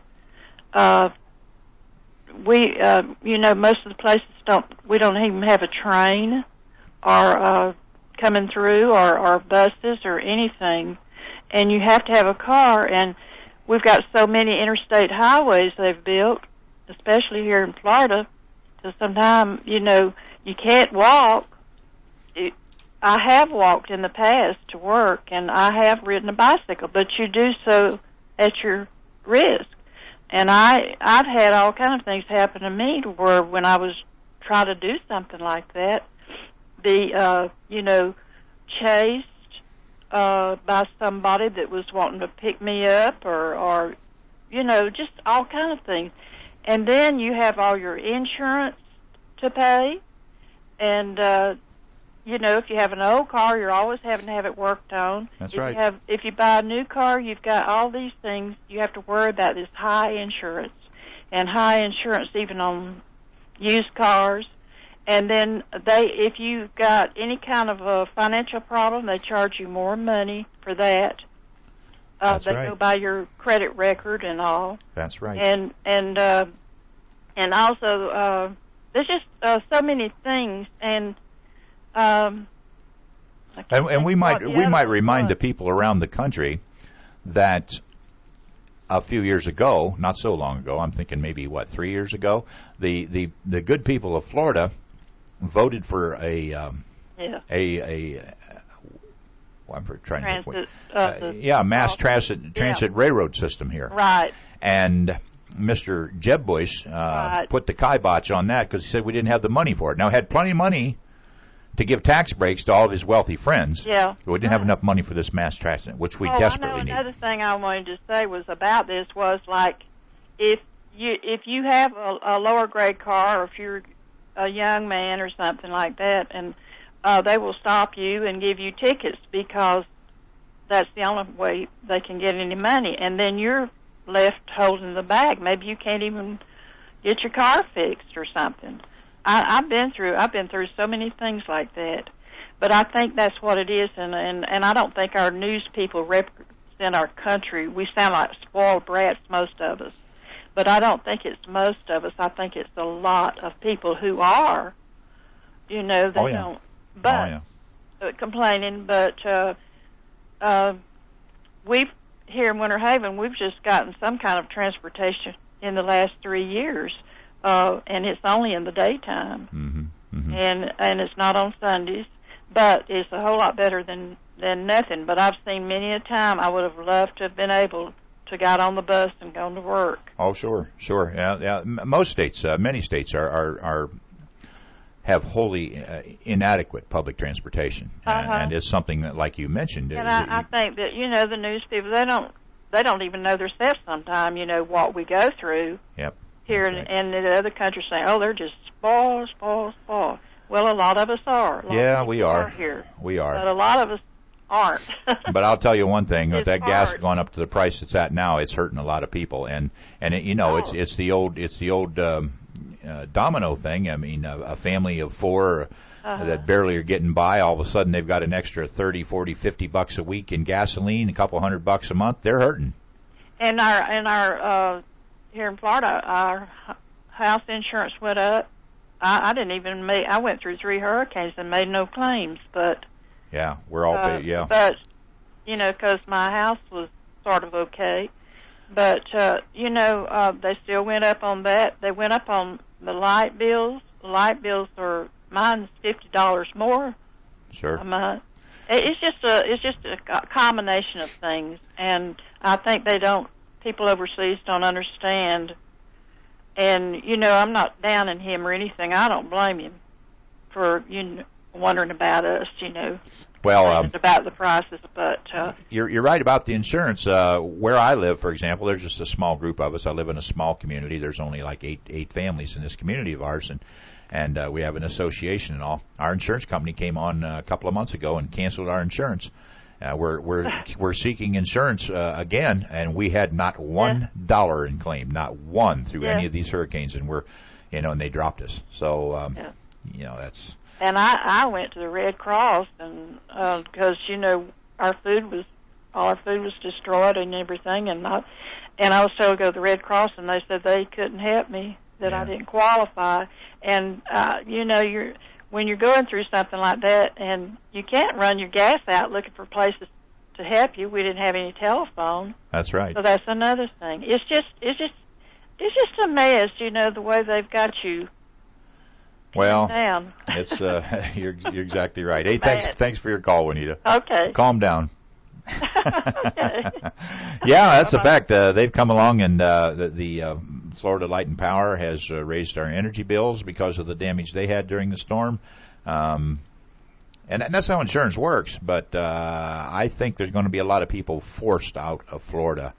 Most of the places we don't even have a train or coming through or buses or anything. And you have to have a car, and we've got so many interstate highways they've built, especially here in Florida, so sometimes, you can't walk. I have walked in the past to work, and I have ridden a bicycle, but you do so at your risk. And I've had all kinds of things happen to me to where when I was trying to do something like that, be, chased by somebody that was wanting to pick me up or just all kinds of things. And then you have all your insurance to pay. And, if you have an old car, you're always having to have it worked on. That's right. If you buy a new car, you've got all these things. You have to worry about this high insurance. And high insurance even on used cars. And then if you've got any kind of a financial problem, they charge you more money for that. They go by your credit record and all. That's right. And also there's just so many things. And we might remind the people around the country that a few years ago, not so long ago, I'm thinking maybe 3 years ago, the good people of Florida voted for I'm trying to mass transit railroad system here. Right. And Mr. Jeb Bush put the kibosh on that because he said we didn't have the money for it. Now, had plenty of money to give tax breaks to all of his wealthy friends. Yeah. But we didn't have enough money for this mass transit, which we desperately need. Another thing I wanted to say was about this was like if you have a lower grade car or if you're a young man or something like that, and they will stop you and give you tickets because that's the only way they can get any money. And then you're left holding the bag. Maybe you can't even get your car fixed or something. I've been through so many things like that. But I think that's what it is, and I don't think our news people represent our country. We sound like spoiled brats, most of us. But I don't think it's most of us. I think it's a lot of people who are, don't, but complaining. But we've here in Winter Haven, we've just gotten some kind of transportation in the last 3 years, and it's only in the daytime, and it's not on Sundays. But it's a whole lot better than nothing. But I've seen many a time I would have loved to have been able to get on the bus and go to work. Oh, sure. Yeah. Most states, many states have wholly inadequate public transportation, and it's something that, like you mentioned. And I think that the news people they don't even know themselves sometimes. What we go through. Yep. Here and the other countries saying, oh, they're just spoiled. Well, a lot of us are. We are. Here. We are. But a lot of us aren't. But I'll tell you one thing: with that hard. gas going up to the price it's at now, it's hurting a lot of people. And it's the old domino thing. I mean, a family of four that barely are getting by, all of a sudden they've got an extra $30, $40, $50 a week in gasoline, a couple $100 a month. They're hurting. And our here in Florida, our house insurance went up. I didn't even I went through 3 hurricanes and made no claims, but yeah, we're all paid. Yeah, but because my house was sort of okay, but they still went up on that. They went up on the light bills. The light bills mine's $50 more Sure. a month. It's just a combination of things, and I think people overseas don't understand. And I'm not down on him or anything. I don't blame him for wondering about us. Well, about the prices, but you're right about the insurance. Where I live, for example, there's just a small group of us. I live in a small community. There's only like eight families in this community of ours, and we have an association and all. Our insurance company came on a couple of months ago and canceled our insurance. We're seeking insurance again, and we had not $1 in claim, not one through any of these hurricanes, and and they dropped us. So that's. And I went to the Red Cross, and because all our food was destroyed and everything, and I was told to go to the Red Cross, and they said they couldn't help me, that I didn't qualify. And when you're going through something like that, and you can't run your gas out looking for places to help you. We didn't have any telephone. That's right. So that's another thing. It's just a mess, the way they've got you. Well, down. It's you're exactly right. Hey, thanks for your call, Juanita. Okay. Calm down. Okay. Yeah, that's a fact. They've come along, and the Florida Light and Power has raised our energy bills because of the damage they had during the storm. And that's how insurance works. But I think there's going to be a lot of people forced out of Florida.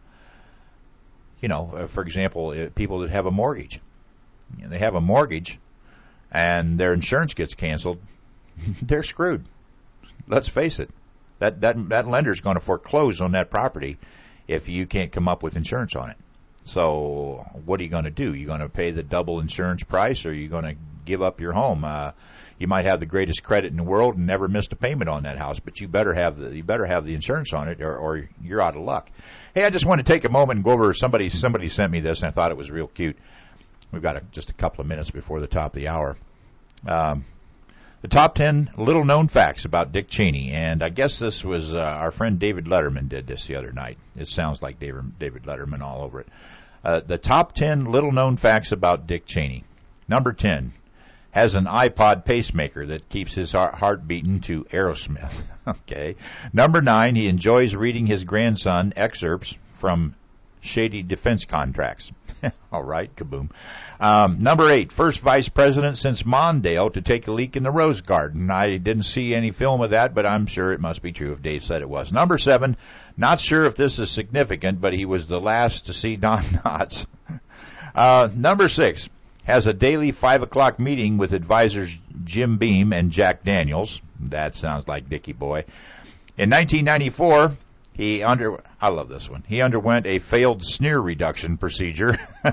For example, people that have a mortgage. They have a mortgage, and their insurance gets canceled. They're screwed. Let's face it. That lender's going to foreclose on that property if you can't come up with insurance on it. So what are you going to do? You going to pay the double insurance price, or are you going to give up your home? You might have the greatest credit in the world and never missed a payment on that house, but you better have the insurance on it, or you're out of luck. Hey, I just want to take a moment and go over somebody sent me this, and I thought it was real cute. We've got just a couple of minutes before the top of the hour. The top 10 little-known facts about Dick Cheney, and I guess this was our friend David Letterman did this the other night. It sounds like David Letterman all over it. The top 10 little-known facts about Dick Cheney. Number 10, has an iPod pacemaker that keeps his heart beating to Aerosmith. Okay. Number 9, he enjoys reading his grandson excerpts from shady defense contracts. All right, kaboom. Number 8, first vice president since Mondale to take a leak in the Rose Garden. I didn't see any film of that, but I'm sure it must be true if Dave said it was. Number 7, not sure if this is significant, but he was the last to see Don Knotts. Number 6, has a daily 5 o'clock meeting with advisors Jim Beam and Jack Daniels. That sounds like Dickie Boy. In 1994, I love this one. He underwent a failed sneer reduction procedure.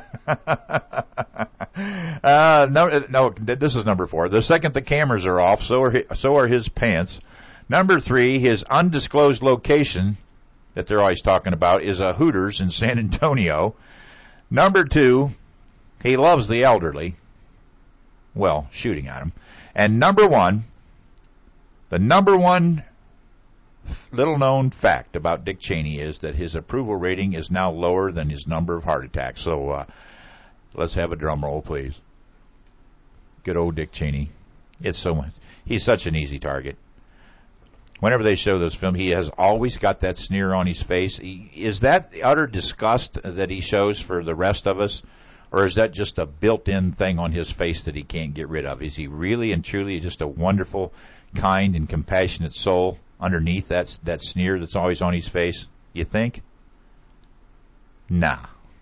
No, this is number 4. The second the cameras are off, so are his pants. Number 3, his undisclosed location that they're always talking about is a Hooters in San Antonio. Number 2, he loves the elderly. Well, shooting at them. And number 1, the number 1 little-known fact about Dick Cheney is that his approval rating is now lower than his number of heart attacks. So let's have a drum roll, please. Good old Dick Cheney. He's such an easy target. Whenever they show this film, he has always got that sneer on his face. Is that utter disgust that he shows for the rest of us, or is that just a built-in thing on his face that he can't get rid of? Is he really and truly just a wonderful, kind, and compassionate soul underneath that sneer that's always on his face, you think? No.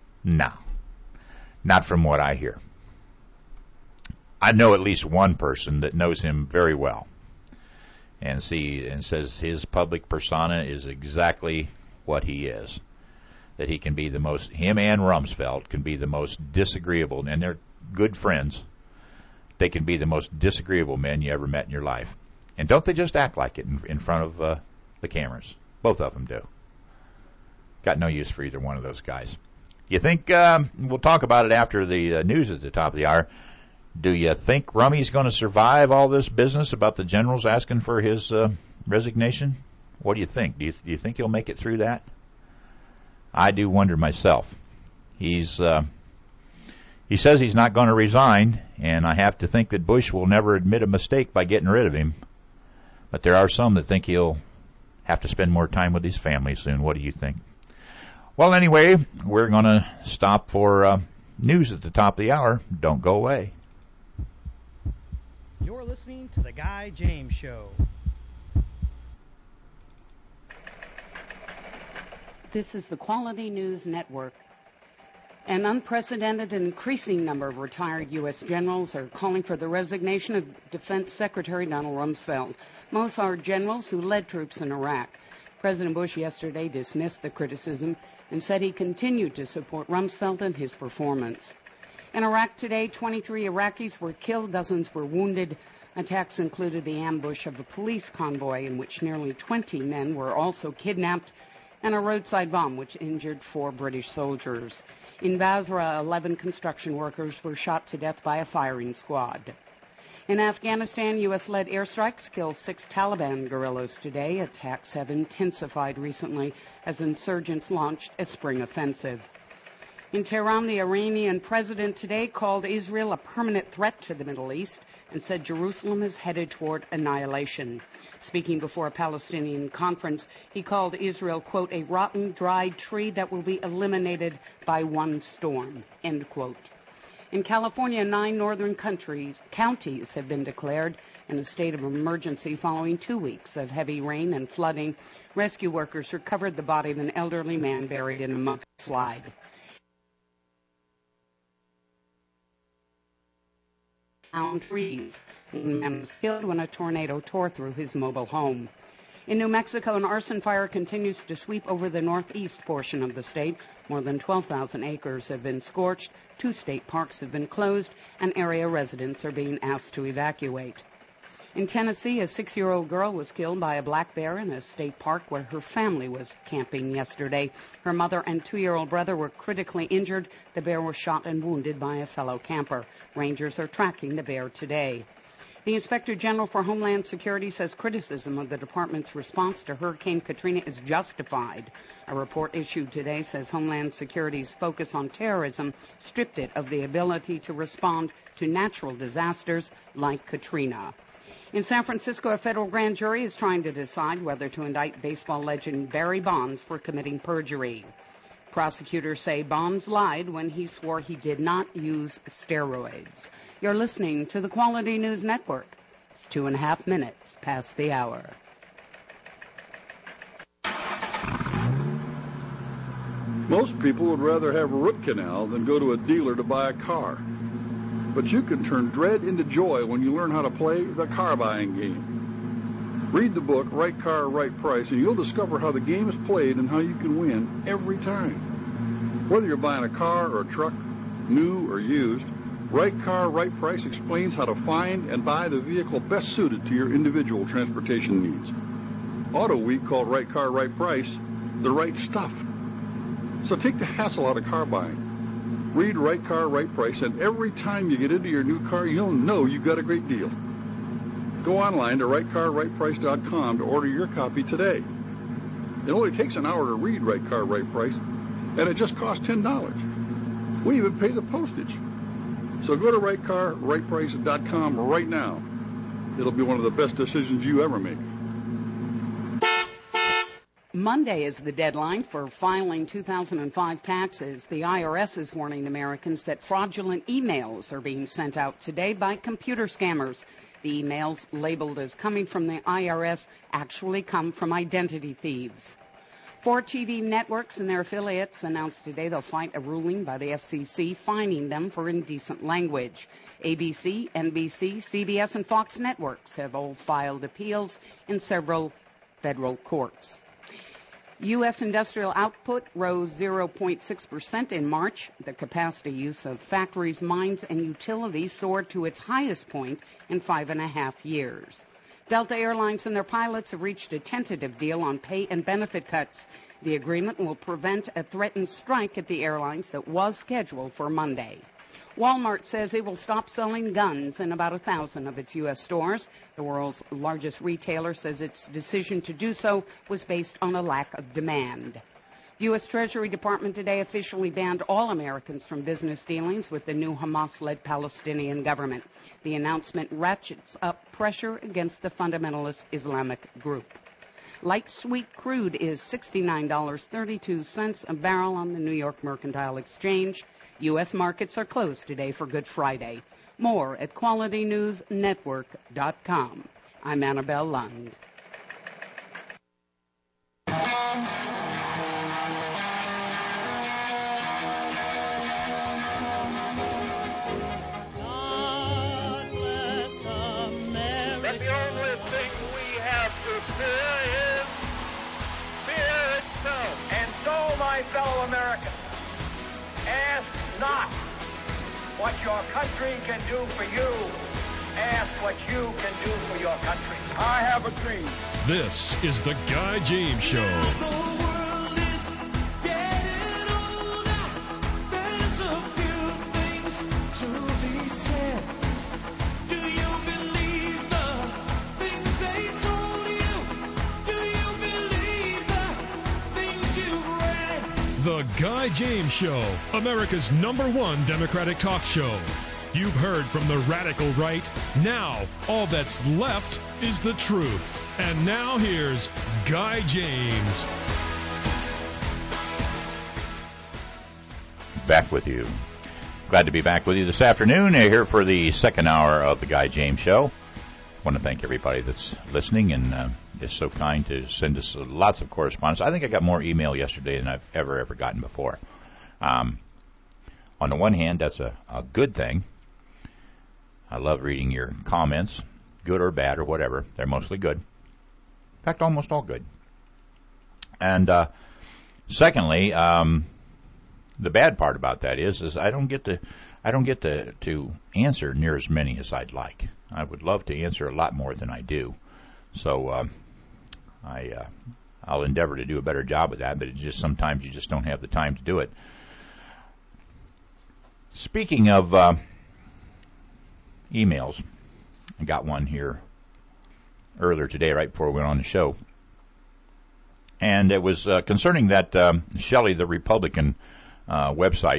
Not from what I hear. I know at least one person that knows him very well and says his public persona is exactly what he is. That he can be him and Rumsfeld can be the most disagreeable, and they're good friends. They can be the most disagreeable men you ever met in your life. And don't they just act like it in front of the cameras? Both of them do. Got no use for either one of those guys. You think, we'll talk about it after the news at the top of the hour, do you think Rummy's going to survive all this business about the generals asking for his resignation? What do you think? Do you think he'll make it through that? I do wonder myself. He says he's not going to resign, and I have to think that Bush will never admit a mistake by getting rid of him. But there are some that think he'll have to spend more time with his family soon. What do you think? Well, anyway, we're going to stop for news at the top of the hour. Don't go away. You're listening to The Guy James Show. This is the Quality News Network. An unprecedented and increasing number of retired U.S. generals are calling for the resignation of Defense Secretary Donald Rumsfeld. Most are generals who led troops in Iraq. President Bush yesterday dismissed the criticism and said he continued to support Rumsfeld and his performance. In Iraq today, 23 Iraqis were killed, dozens were wounded. Attacks included the ambush of a police convoy in which nearly 20 men were also kidnapped, and a roadside bomb which injured 4 British soldiers. In Basra, 11 construction workers were shot to death by a firing squad. In Afghanistan, U.S.-led airstrikes killed 6 Taliban guerrillas today. Attacks have intensified recently as insurgents launched a spring offensive. In Tehran, the Iranian president today called Israel a permanent threat to the Middle East and said Jerusalem is headed toward annihilation. Speaking before a Palestinian conference, he called Israel, quote, a rotten, dried tree that will be eliminated by one storm, end quote. In California, 9 northern counties have been declared in a state of emergency following 2 weeks of heavy rain and flooding. Rescue workers recovered the body of an elderly man buried in a mudslide. Trees. One man was killed when a tornado tore through his mobile home. In New Mexico, an arson fire continues to sweep over the northeast portion of the state. More than 12,000 acres have been scorched, 2 state parks have been closed, and area residents are being asked to evacuate. In Tennessee, a 6-year-old girl was killed by a black bear in a state park where her family was camping yesterday. Her mother and 2-year-old brother were critically injured. The bear was shot and wounded by a fellow camper. Rangers are tracking the bear today. The Inspector General for Homeland Security says criticism of the department's response to Hurricane Katrina is justified. A report issued today says Homeland Security's focus on terrorism stripped it of the ability to respond to natural disasters like Katrina. In San Francisco, a federal grand jury is trying to decide whether to indict baseball legend Barry Bonds for committing perjury. Prosecutors say Bonds lied when he swore he did not use steroids. You're listening to the Quality News Network. It's 2.5 minutes past the hour. Most people would rather have a root canal than go to a dealer to buy a car. But you can turn dread into joy when you learn how to play the car buying game. Read the book, Right Car, Right Price, and you'll discover how the game is played and how you can win every time. Whether you're buying a car or a truck, new or used, Right Car, Right Price explains how to find and buy the vehicle best suited to your individual transportation needs. Auto Week called Right Car, Right Price the right stuff. So take the hassle out of car buying. Read Right Car, Right Price, and every time you get into your new car, you'll know you got a great deal. Go online to rightcarrightprice.com to order your copy today. It only takes an hour to read Right Car, Right Price, and it just costs $10. We even pay the postage. So go to rightcarrightprice.com right now. It'll be one of the best decisions you ever make. Monday is the deadline for filing 2005 taxes. The IRS is warning Americans that fraudulent emails are being sent out today by computer scammers. The emails labeled as coming from the IRS actually come from identity thieves. 4 TV networks and their affiliates announced today they'll fight a ruling by the FCC fining them for indecent language. ABC, NBC, CBS, and Fox networks have all filed appeals in several federal courts. U.S. industrial output rose 0.6% in March. The capacity use of factories, mines, and utilities soared to its highest point in 5.5 years. Delta Airlines and their pilots have reached a tentative deal on pay and benefit cuts. The agreement will prevent a threatened strike at the airlines that was scheduled for Monday. Walmart says it will stop selling guns in about 1,000 of its U.S. stores. The world's largest retailer says its decision to do so was based on a lack of demand. The U.S. Treasury Department today officially banned all Americans from business dealings with the new Hamas-led Palestinian government. The announcement ratchets up pressure against the fundamentalist Islamic group. Light sweet crude is $69.32 a barrel on the New York Mercantile Exchange. U.S. markets are closed today for Good Friday. More at QualityNewsNetwork.com. I'm Annabelle Lund. My fellow Americans, ask not what your country can do for you. Ask what you can do for your country. I have a dream. This is the Guy James Show. The Guy James Show, America's #1 Democratic talk show. You've heard from the radical right. Now, all that's left is the truth. And now here's Guy James. Back with you. Glad to be back with you this afternoon here for the second hour of the Guy James Show. I want to thank everybody that's listening and is so kind to send us lots of correspondence. I think I got more email yesterday than I've ever gotten before. On the one hand, that's a good thing. I love reading your comments, good or bad or whatever. They're mostly good. In fact, almost all good. And secondly, the bad part about that is I don't get to answer near as many as I'd like. I would love to answer a lot more than I do. So I'll endeavor to do a better job of that, but it just sometimes you just don't have the time to do it. Speaking of emails, I got one here earlier today, right before we went on the show, and it was concerning that Shelley the Republican website.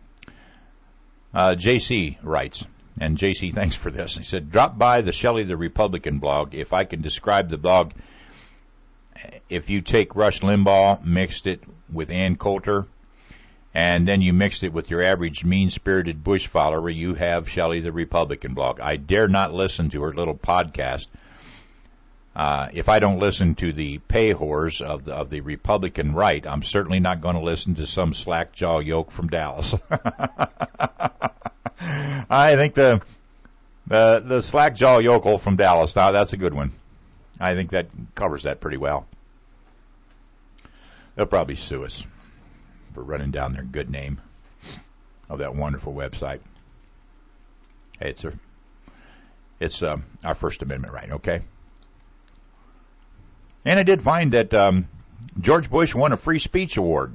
JC writes, and JC, thanks for this. He said, drop by the Shelley the Republican blog. If I can describe the blog, if you take Rush Limbaugh, mixed it with Ann Coulter, and then you mixed it with your average mean-spirited Bush follower, you have Shelley the Republican blog. I dare not listen to her little podcast. If I don't listen to the pay whores of the Republican right, I'm certainly not going to listen to some slack-jaw yoke from Dallas. I think the slack-jaw yokel from Dallas, now that's a good one. I think that covers that pretty well. They'll probably sue us for running down their good name of that wonderful website. Hey, it's our First Amendment right, okay? And I did find that George Bush won a free speech award.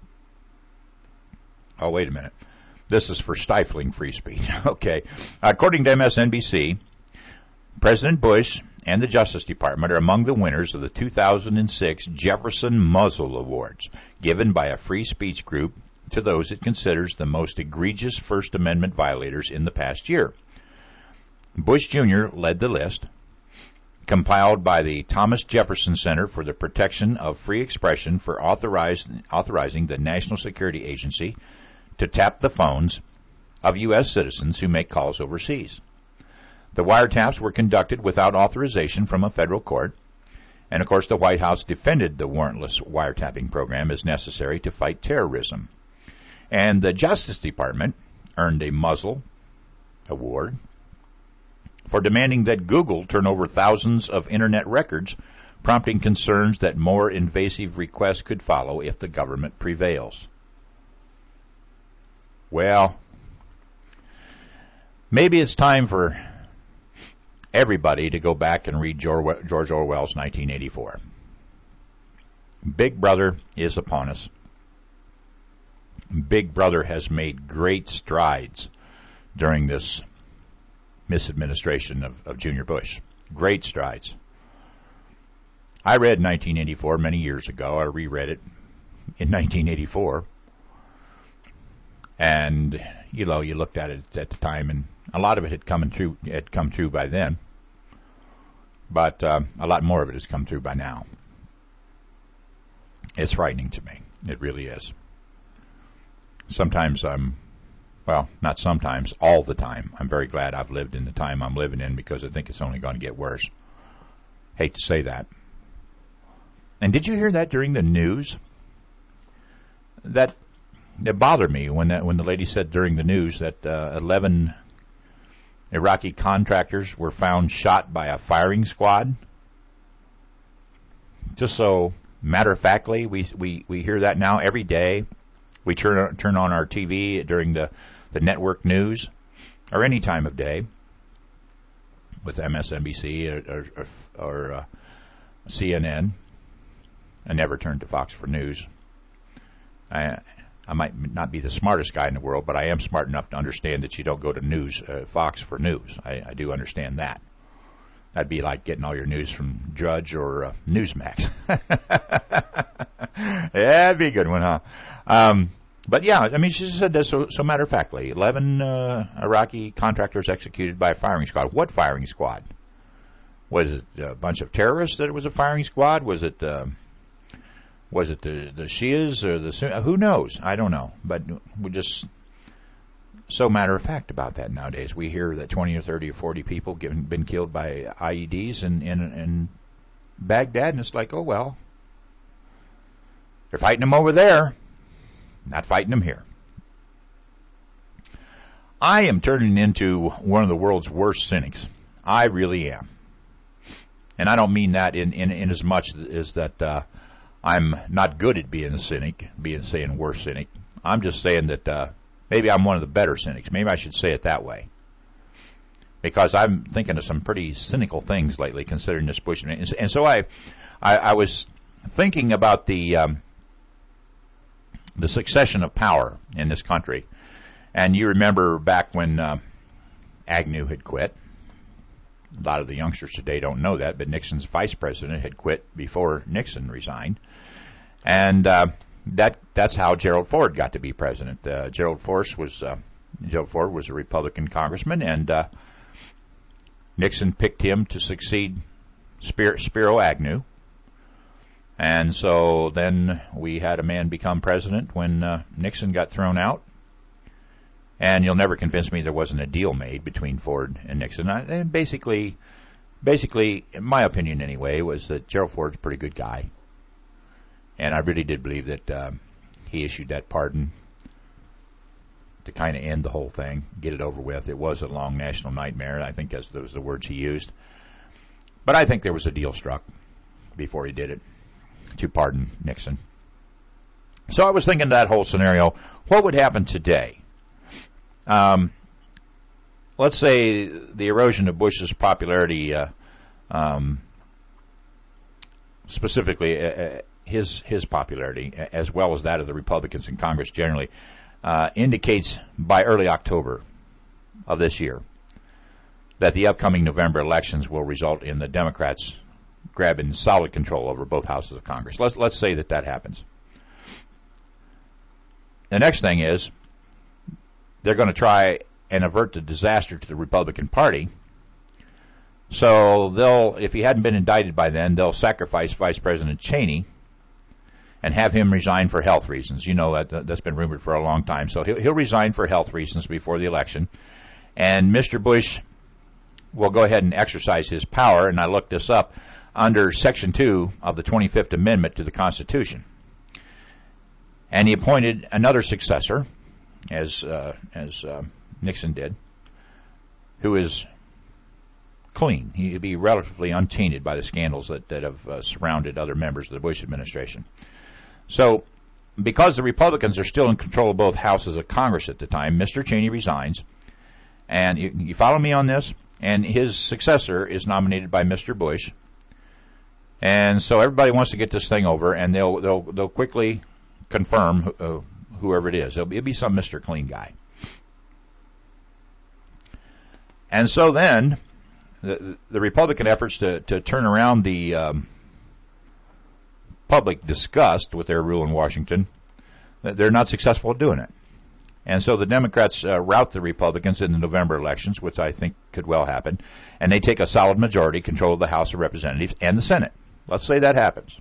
Oh, wait a minute. This is for stifling free speech. Okay. According to MSNBC, President Bush and the Justice Department are among the winners of the 2006 Jefferson Muzzle Awards, given by a free speech group to those it considers the most egregious First Amendment violators in the past year. Bush Jr. led the list, compiled by the Thomas Jefferson Center for the Protection of Free Expression for authorizing the National Security Agency to tap the phones of U.S. citizens who make calls overseas. The wiretaps were conducted without authorization from a federal court, and of course the White House defended the warrantless wiretapping program as necessary to fight terrorism. And the Justice Department earned a Muzzle Award for demanding that Google turn over thousands of Internet records, prompting concerns that more invasive requests could follow if the government prevails. Well, maybe it's time for everybody to go back and read George Orwell's 1984. Big Brother is upon us. Big Brother has made great strides during this misadministration of Junior Bush. Great strides. I read 1984 many years ago. I reread it in 1984. And, you looked at it at the time, and a lot of it had come through by then. But a lot more of it has come through by now. It's frightening to me. It really is. Sometimes not sometimes, all the time, I'm very glad I've lived in the time I'm living in, because I think it's only going to get worse. Hate to say that. And did you hear that during the news? That it bothered me when the lady said during the news that 11 Iraqi contractors were found shot by a firing squad. Just so matter-of-factly, we hear that now every day. We turn on our TV during the network news, or any time of day, with MSNBC or CNN. I never turn to Fox for news. I might not be the smartest guy in the world, but I am smart enough to understand that you don't go to Fox for news. I do understand that. That'd be like getting all your news from Drudge or Newsmax. Yeah, that'd be a good one, huh? But yeah, I mean, she said that so matter-of-factly. 11 Iraqi contractors executed by a firing squad. What firing squad? Was it a bunch of terrorists that it was a firing squad? Was it the Shias or the Sunnis? Who knows? I don't know. But we're just so matter-of-fact about that nowadays. We hear that 20 or 30 or 40 people been killed by IEDs in Baghdad, and it's like, oh, well, they're fighting them over there. Not fighting them here. I am turning into one of the world's worst cynics. I really am. And I don't mean that in as much as that I'm not good at being a cynic, saying worst cynic. I'm just saying that maybe I'm one of the better cynics. Maybe I should say it that way. Because I'm thinking of some pretty cynical things lately, considering this Bush. And so I was thinking about the succession of power in this country. And you remember back when Agnew had quit. A lot of the youngsters today don't know that, but Nixon's vice president had quit before Nixon resigned. And that's how Gerald Ford got to be president. Gerald Ford was a Republican congressman, and Nixon picked him to succeed Spiro Agnew. And so then we had a man become president when Nixon got thrown out. And you'll never convince me there wasn't a deal made between Ford and Nixon. And basically, in my opinion anyway, was that Gerald Ford's a pretty good guy. And I really did believe that he issued that pardon to kind of end the whole thing, get it over with. It was a long national nightmare. I think those were the words he used. But I think there was a deal struck before he did it to pardon Nixon. So I was thinking that whole scenario, what would happen today? Let's say the erosion of Bush's popularity, specifically his popularity, as well as that of the Republicans in Congress generally, indicates by early October of this year that the upcoming November elections will result in the Democrats grabbing solid control over both houses of Congress. Let's say that happens. The next thing is they're going to try and avert the disaster to the Republican Party. So if he hadn't been indicted by then, they'll sacrifice Vice President Cheney and have him resign for health reasons. You know that's been rumored for a long time. So he'll resign for health reasons before the election. And Mr. Bush will go ahead and exercise his power, and I looked this up, under Section 2 of the 25th Amendment to the Constitution. And he appointed another successor, as Nixon did, who is clean. He'd be relatively untainted by the scandals that have surrounded other members of the Bush administration. So, because the Republicans are still in control of both houses of Congress at the time, Mr. Cheney resigns. And you follow me on this? And his successor is nominated by Mr. Bush. And so everybody wants to get this thing over, and they'll quickly confirm whoever it is. It'll be some Mr. Clean guy. And so then the Republican efforts to turn around the public disgust with their rule in Washington, they're not successful at doing it. And so the Democrats rout the Republicans in the November elections, which I think could well happen, and they take a solid majority, control of the House of Representatives and the Senate. Let's say that happens.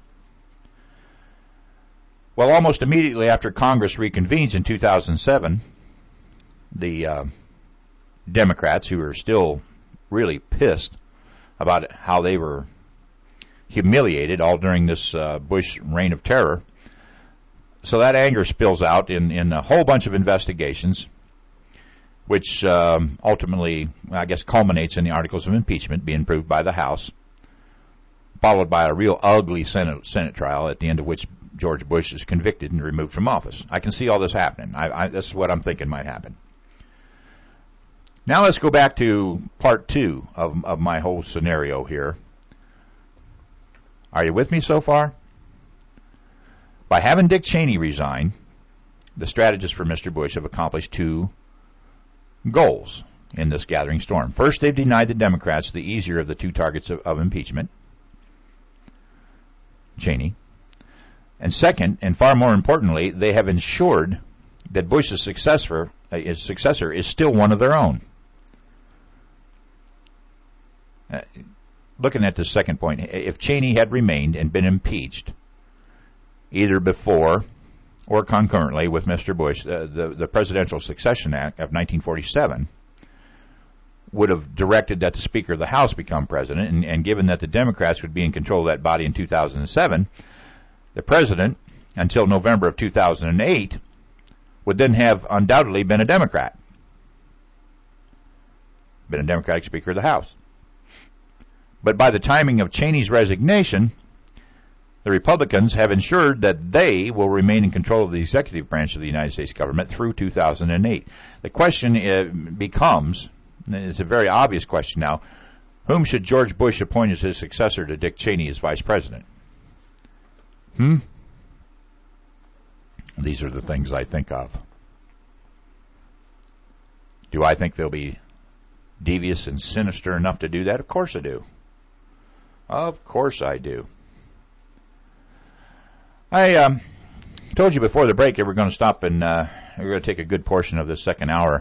Well, almost immediately after Congress reconvenes in 2007, the Democrats, who are still really pissed about how they were humiliated all during this Bush reign of terror, so that anger spills out in a whole bunch of investigations, which ultimately, I guess, culminates in the articles of impeachment being approved by the House, followed by a real ugly Senate trial, at the end of which George Bush is convicted and removed from office. I can see all this happening. That's what I'm thinking might happen. Now let's go back to part 2 of my whole scenario here. Are you with me so far? By having Dick Cheney resign, the strategists for Mr. Bush have accomplished 2 goals in this gathering storm. First, they've denied the Democrats the easier of the 2 targets of impeachment, Cheney. And second, and far more importantly, they have ensured that Bush's successor is still one of their own. Looking at the second point, if Cheney had remained and been impeached, either before or concurrently with Mr. Bush, the Presidential Succession Act of 1947 would have directed that the Speaker of the House become president, and given that the Democrats would be in control of that body in 2007, the president, until November of 2008, would then have undoubtedly been a Democrat, been a Democratic Speaker of the House. But by the timing of Cheney's resignation, the Republicans have ensured that they will remain in control of the executive branch of the United States government through 2008. The question becomes, and it's a very obvious question now, whom should George Bush appoint as his successor to Dick Cheney as vice president? These are the things I think of. Do I think they'll be devious and sinister enough to do that? Of course I do. Of course I do. I told you before the break that we're going to stop and we're going to take a good portion of the second hour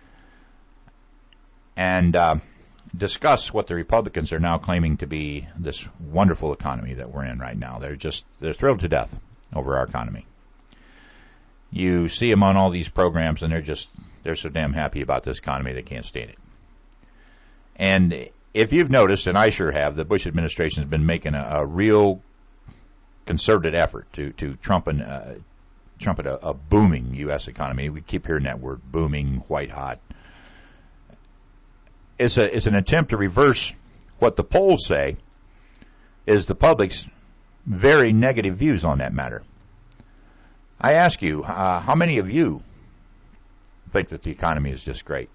and discuss what the Republicans are now claiming to be this wonderful economy that we're in right now. They're thrilled to death over our economy. You see them on all these programs, and they're so damn happy about this economy they can't stand it. And if you've noticed, and I sure have, the Bush administration has been making a real concerted effort to trumpet a booming U.S. economy. We keep hearing that word, booming, white hot. It's an attempt to reverse what the polls say is the public's very negative views on that matter. I ask you, how many of you think that the economy is just great?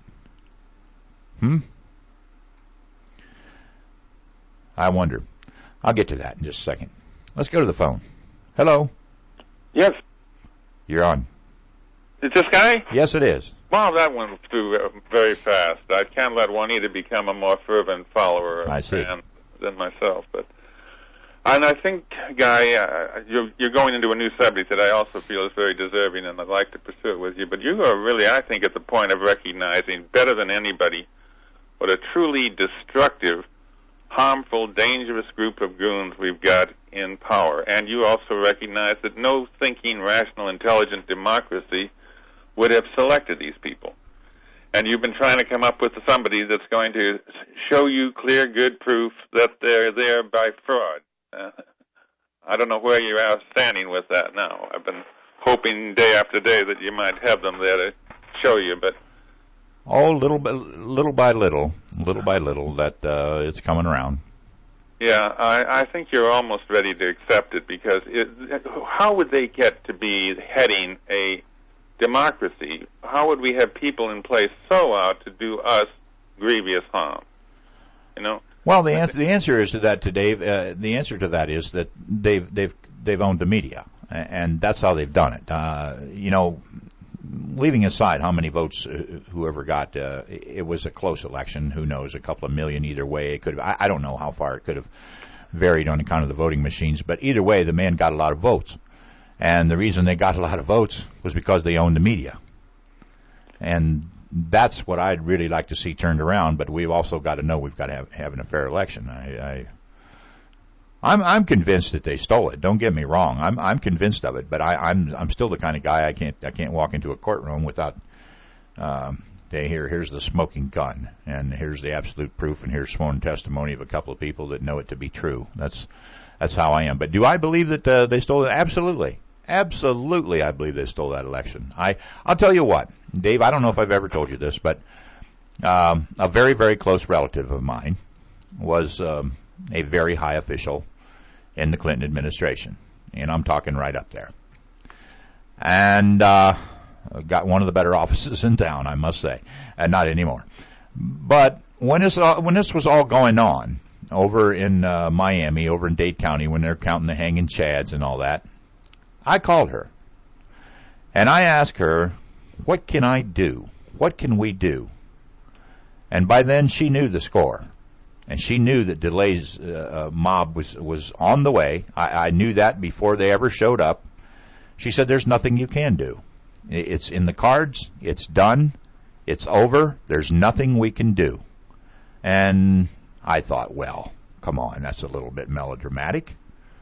I wonder. I'll get to that in just a second. Let's go to the phone. Hello? Yes. You're on. Is this guy? Yes, it is. Well, that went through very fast. I can't let Juanita become a more fervent follower than myself. And I think, Guy, you're going into a new subject that I also feel is very deserving, and I'd like to pursue it with you. But you are really, I think, at the point of recognizing better than anybody what a truly destructive, harmful, dangerous group of goons we've got in power. And you also recognize that no thinking, rational, intelligent democracy would have selected these people. And you've been trying to come up with somebody that's going to show you clear, good proof that they're there by fraud. I don't know where you are standing with that now. I've been hoping day after day that you might have them there to show you, but little by little, that it's coming around. Yeah, I think you're almost ready to accept it, because how would they get to be heading a democracy? How would we have people in place so out to do us grievous harm? You know. Well, the answer is to that, Dave. The answer to that is that they've owned the media, and that's how they've done it. Leaving aside how many votes whoever got, it was a close election. Who knows? A couple of million either way. It could have. I don't know how far it could have varied on account of the voting machines. But either way, the man got a lot of votes. And the reason they got a lot of votes was because they owned the media. And that's what I'd really like to see turned around. But we've also got to know we've got to have a fair election. I'm convinced that they stole it. Don't get me wrong. I'm convinced of it. But I'm still the kind of guy I can't walk into a courtroom without here's the smoking gun, and here's the absolute proof, and here's sworn testimony of a couple of people that know it to be true. That's how I am. But do I believe that they stole it? Absolutely. Absolutely, I believe they stole that election. I'll tell you what, Dave, I don't know if I've ever told you this, but a very, very close relative of mine was a very high official in the Clinton administration, and I'm talking right up there. And got one of the better offices in town, I must say, and not anymore. But when this was all going on over in Miami, over in Dade County, when they're counting the hanging chads and all that, I called her, and I asked her, what can I do? What can we do? And by then, she knew the score, and she knew that DeLay's mob was on the way. I knew that before they ever showed up. She said, there's nothing you can do. It's in the cards. It's done. It's over. There's nothing we can do. And I thought, well, come on, that's a little bit melodramatic.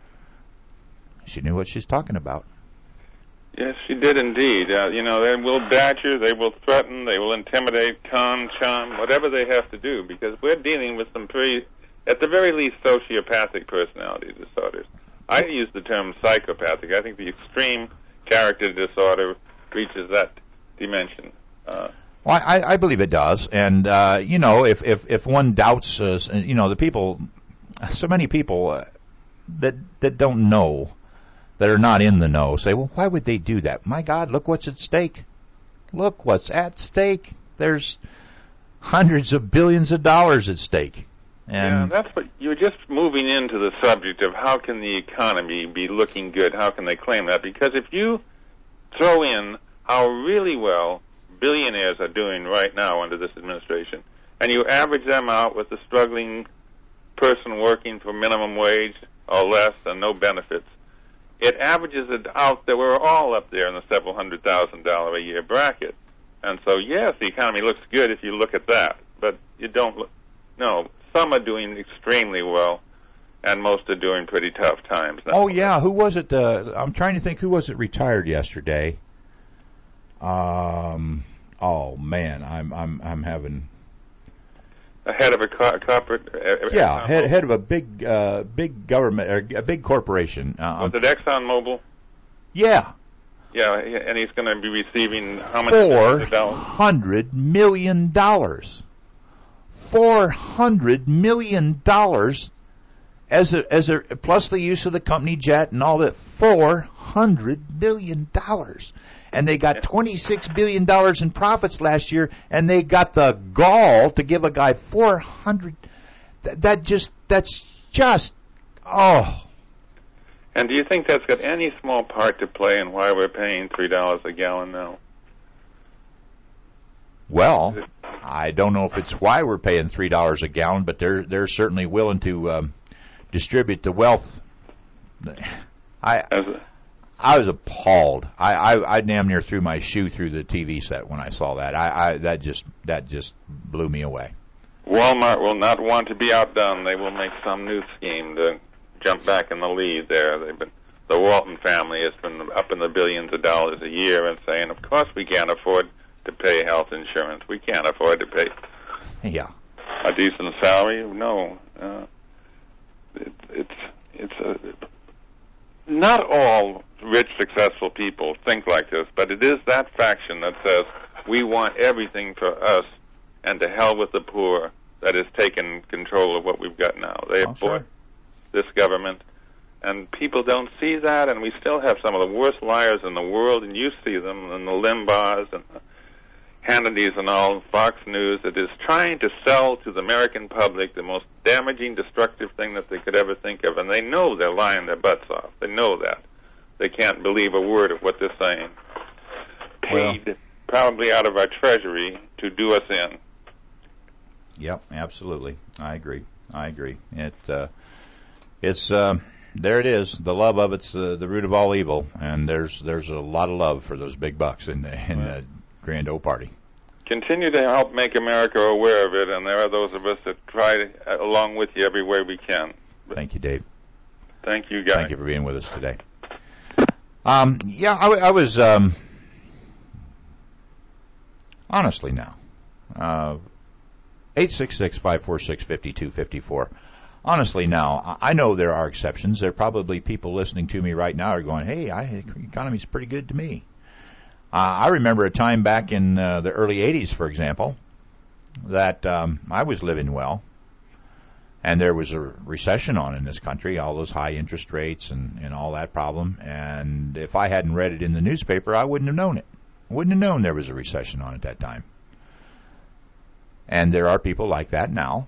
She knew what she's talking about. Yes, she did indeed. They will badger, they will threaten, they will intimidate, charm, whatever they have to do, because we're dealing with some pretty, at the very least, sociopathic personality disorders. I use the term psychopathic. I think the extreme character disorder reaches that dimension. Well, I believe it does. And, if one doubts, the people, so many people that don't know, that are not in the know, say, well, why would they do that? My God, look what's at stake. Look what's at stake. There's hundreds of billions of dollars at stake. And that's what you're just moving into the subject of how can the economy be looking good? How can they claim that? Because if you throw in how really well billionaires are doing right now under this administration, and you average them out with the struggling person working for minimum wage or less and no benefits, it averages it out that we're all up there in the several $100,000 a year bracket. And so, yes, the economy looks good if you look at that, but you don't look. No, some are doing extremely well, and most are doing pretty tough times now. Oh, yeah, who was it? I'm trying to think, who was it retired yesterday? Oh, man, I'm having... A head of a corporate... head of a big government, or a big corporation. Was it ExxonMobil? Yeah. Yeah, and he's going to be receiving how much? $400 million. $400 million as a plus the use of the company jet and all that. $400 million. And they got $26 billion in profits last year, and they got the gall to give a guy $400. That's just, oh. And do you think that's got any small part to play in why we're paying $3 a gallon now? Well, I don't know if it's why we're paying $3 a gallon, but they're certainly willing to distribute the wealth. I was appalled. I damn near threw my shoe through the TV set when I saw that. That just blew me away. Walmart will not want to be outdone. They will make some new scheme to jump back in the lead there. The Walton family has been up in the billions of dollars a year and saying, of course we can't afford to pay health insurance. We can't afford to pay a decent salary. No. Not all rich, successful people think like this, but it is that faction that says we want everything for us and to hell with the poor that has taken control of what we've got now. They have bought this government, and people don't see that, and we still have some of the worst liars in the world, and you see them in the Limbaughs and the Hannitys and all, Fox News, that is trying to sell to the American public the most damaging, destructive thing that they could ever think of, and they know they're lying their butts off. They know that. They can't believe a word of what they're saying. Paid probably out of our treasury to do us in. Yep, absolutely. I agree. It's there it is. The love of it's the root of all evil, and there's a lot of love for those big bucks in the Grand Ole Party. Continue to help make America aware of it, and there are those of us that try along with you every way we can. Thank you, Dave. Thank you, guys. Thank you for being with us today. I was honestly now 866-546-5254. Honestly now, I know there are exceptions. There are probably people listening to me right now are going, "Hey, the economy's pretty good to me." I remember a time back in the early 80s, for example, that I was living well, and there was a recession on in this country, all those high interest rates and all that problem. And if I hadn't read it in the newspaper, I wouldn't have known it. I wouldn't have known there was a recession on at that time. And there are people like that now.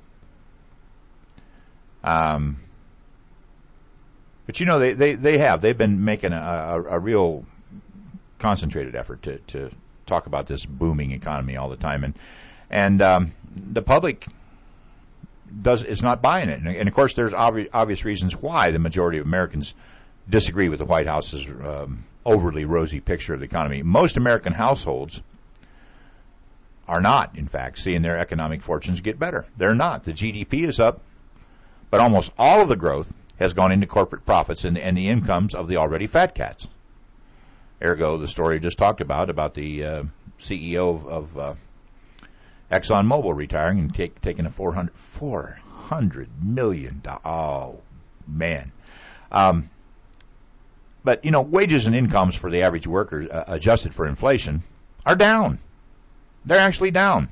But you know, they've been making a real concentrated effort to talk about this booming economy all the time, and the public is not buying it, and of course there's obvious reasons why the majority of Americans disagree with the White House's overly rosy picture of the economy. Most American households are not, in fact, seeing their economic fortunes get better. They're not. The GDP is up, but almost all of the growth has gone into corporate profits and the incomes of the already fat cats. Ergo, the story I just talked about the CEO of ExxonMobil retiring and taking a $400 million. Oh, man. But, you know, wages and incomes for the average worker, adjusted for inflation, are down. They're actually down.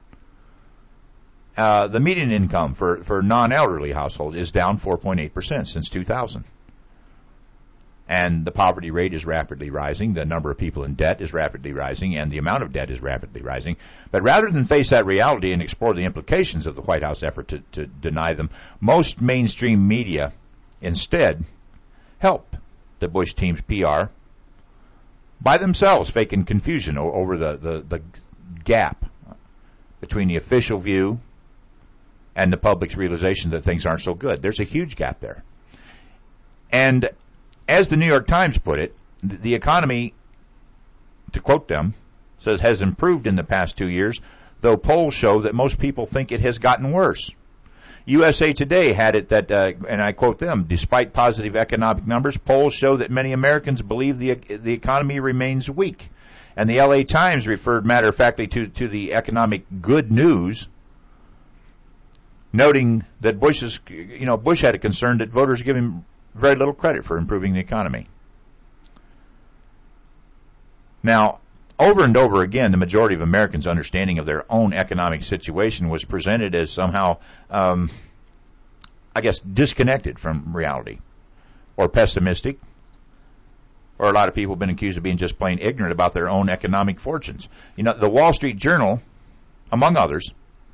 The median income for non-elderly households is down 4.8% since 2000. And the poverty rate is rapidly rising. The number of people in debt is rapidly rising, and the amount of debt is rapidly rising. But rather than face that reality and explore the implications of the White House effort to deny them, most mainstream media instead help the Bush team's PR by themselves faking confusion over the gap between the official view and the public's realization that things aren't so good. There's a huge gap there. And as the New York Times put it, the economy, to quote them, says has improved in the past 2 years, though polls show that most people think it has gotten worse. USA Today had it that, and I quote them, despite positive economic numbers, polls show that many Americans believe the economy remains weak. And the LA Times referred matter-of-factly to the economic good news, noting that Bush had a concern that voters give him very little credit for improving the economy. Now, over and over again, the majority of Americans' understanding of their own economic situation was presented as somehow, disconnected from reality, or pessimistic, or a lot of people have been accused of being just plain ignorant about their own economic fortunes. You know, the Wall Street Journal, among others,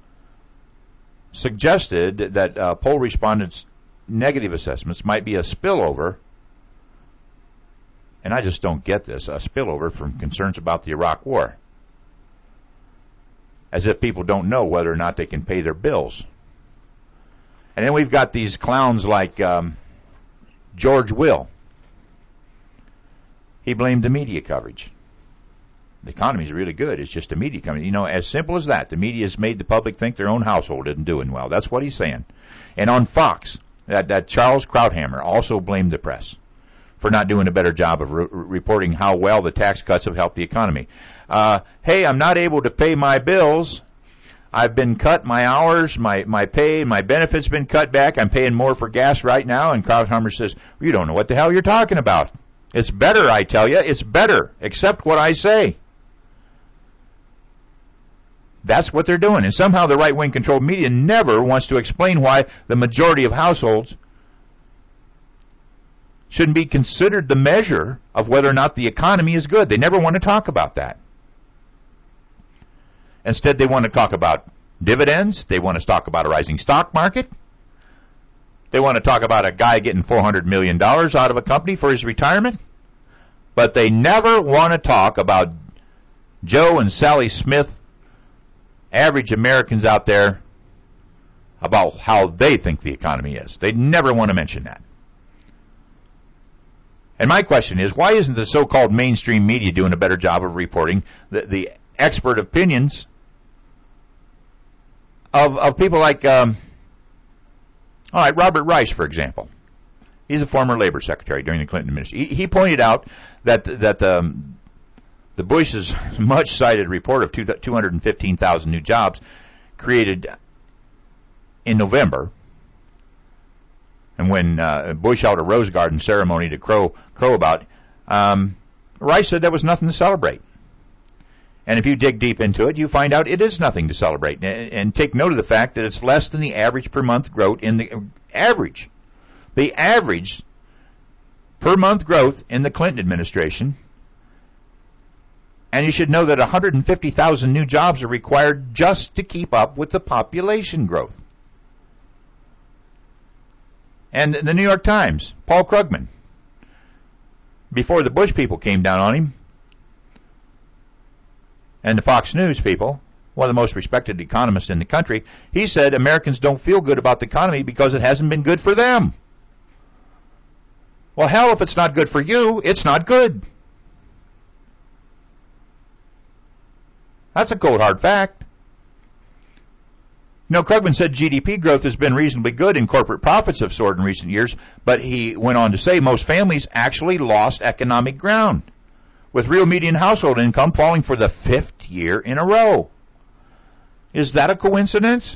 suggested that poll respondents' negative assessments might be a spillover, and I just don't get this, a spillover from concerns about the Iraq War. As if people don't know whether or not they can pay their bills. And then we've got these clowns like George Will. He blamed the media coverage. The economy's really good. It's just the media coverage. You know, as simple as that. The media has made the public think their own household isn't doing well. That's what he's saying. And on Fox, that Charles Krauthammer also blamed the press for not doing a better job of reporting how well the tax cuts have helped the economy. Hey, I'm not able to pay my bills. I've been cut my hours, my pay, my benefits been cut back. I'm paying more for gas right now. And Krauthammer says, you don't know what the hell you're talking about. It's better, I tell you. It's better. Accept what I say. That's what they're doing. And somehow the right-wing controlled media never wants to explain why the majority of households shouldn't be considered the measure of whether or not the economy is good. They never want to talk about that. Instead, they want to talk about dividends. They want to talk about a rising stock market. They want to talk about a guy getting $400 million out of a company for his retirement. But they never want to talk about Joe and Sally Smith, average Americans out there about how they think the economy is. They never want to mention that. And my question is, why isn't the so-called mainstream media doing a better job of reporting the expert opinions of people like, all right, Robert Rice, for example. He's a former labor secretary during the Clinton administration. He pointed out that the Bush's much-cited report of 215,000 new jobs created in November, and when Bush held a Rose Garden ceremony to crow about, Rice said that was nothing to celebrate. And if you dig deep into it, you find out it is nothing to celebrate. And take note of the fact that it's less than the average per month growth in the average. The average per month growth in the Clinton administration. And you should know that 150,000 new jobs are required just to keep up with the population growth. And the New York Times, Paul Krugman, before the Bush people came down on him, and the Fox News people, one of the most respected economists in the country, he said Americans don't feel good about the economy because it hasn't been good for them. Well, hell, if it's not good for you, it's not good. That's a cold, hard fact. You know, Krugman said GDP growth has been reasonably good and corporate profits have soared in recent years, but he went on to say most families actually lost economic ground, with real median household income falling for the 5th year in a row. Is that a coincidence?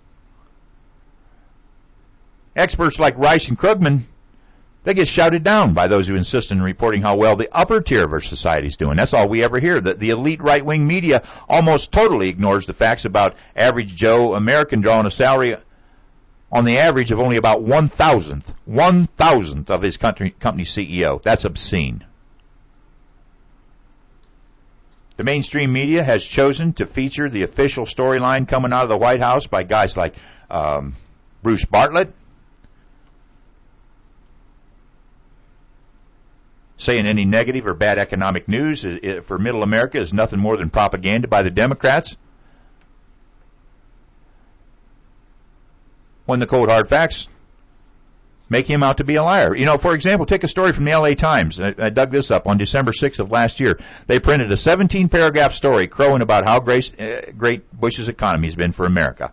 Experts like Rice and Krugman, they get shouted down by those who insist on reporting how well the upper tier of our society is doing. That's all we ever hear. The elite right-wing media almost totally ignores the facts about average Joe American drawing a salary on the average of only about 1,000th of his company CEO. That's obscene. The mainstream media has chosen to feature the official storyline coming out of the White House by guys like Bruce Bartlett, saying any negative or bad economic news for middle America is nothing more than propaganda by the Democrats, when the cold hard facts make him out to be a liar. You know, for example, take a story from the LA Times. I dug this up on December 6th of last year. They printed a 17-paragraph story crowing about how great Bush's economy has been for America.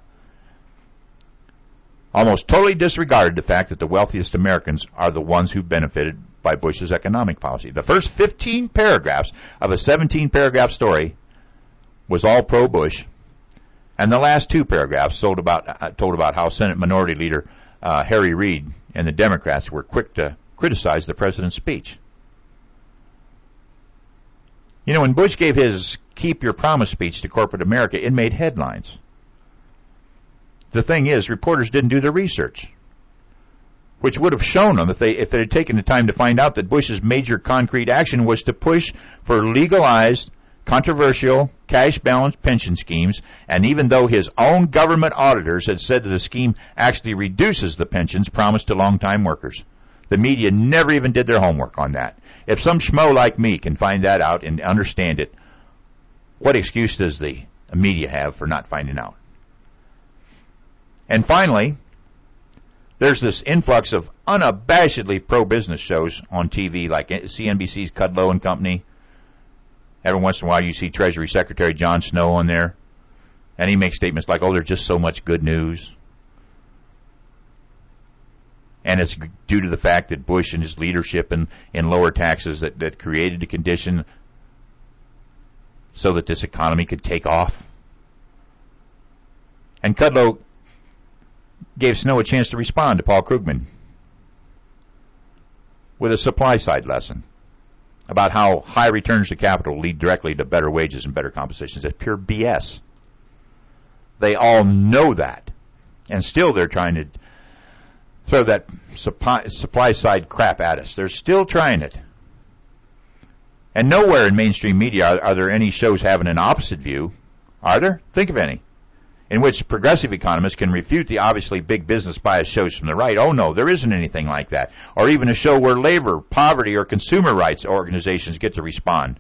Almost totally disregarded the fact that the wealthiest Americans are the ones who benefited by Bush's economic policy. The first 15 paragraphs of a 17-paragraph story was all pro-Bush, and the last 2 paragraphs told about how Senate Minority Leader Harry Reid and the Democrats were quick to criticize the president's speech. You know, when Bush gave his Keep Your Promise speech to corporate America, it made headlines. The thing is, reporters didn't do their research, which would have shown them if they had taken the time to find out that Bush's major concrete action was to push for legalized, controversial, cash-balanced pension schemes, and even though his own government auditors had said that the scheme actually reduces the pensions promised to long-time workers. The media never even did their homework on that. If some schmo like me can find that out and understand it, what excuse does the media have for not finding out? And finally, there's this influx of unabashedly pro-business shows on TV, like CNBC's Kudlow and Company. Every once in a while you see Treasury Secretary John Snow on there, and he makes statements like, oh, there's just so much good news. And it's due to the fact that Bush and his leadership in lower taxes that created the condition so that this economy could take off. And Kudlow gave Snow a chance to respond to Paul Krugman with a supply-side lesson about how high returns to capital lead directly to better wages and better compensations. That's pure BS. They all know that, and still they're trying to throw that supply-side crap at us. They're still trying it. And nowhere in mainstream media are there any shows having an opposite view. Are there? Think of any. In which progressive economists can refute the obviously big business bias shows from the right. Oh, no, there isn't anything like that. Or even a show where labor, poverty, or consumer rights organizations get to respond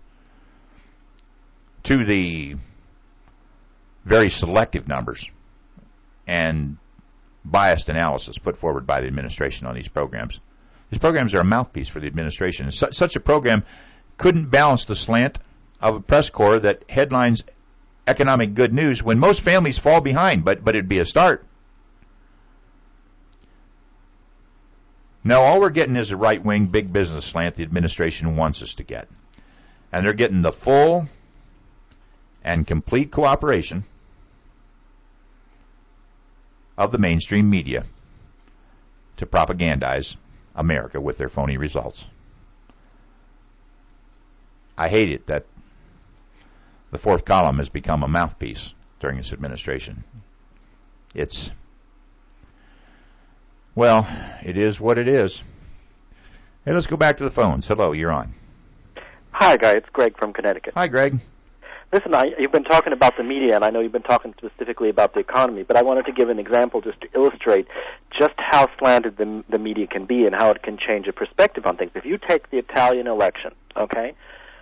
to the very selective numbers and biased analysis put forward by the administration on these programs. These programs are a mouthpiece for the administration. Such a program couldn't balance the slant of a press corps that headlines economic good news when most families fall behind, but it'd be a start. No, all we're getting is a right-wing big business slant the administration wants us to get. And they're getting the full and complete cooperation of the mainstream media to propagandize America with their phony results. I hate it that the fourth column has become a mouthpiece during this administration. Well, it is what it is. Hey, let's go back to the phones. Hello, you're on. Hi, Guy. It's Greg from Connecticut. Hi, Greg. Listen, you've been talking about the media, and I know you've been talking specifically about the economy, but I wanted to give an example just to illustrate just how slanted the media can be and how it can change a perspective on things. If you take the Italian election, okay,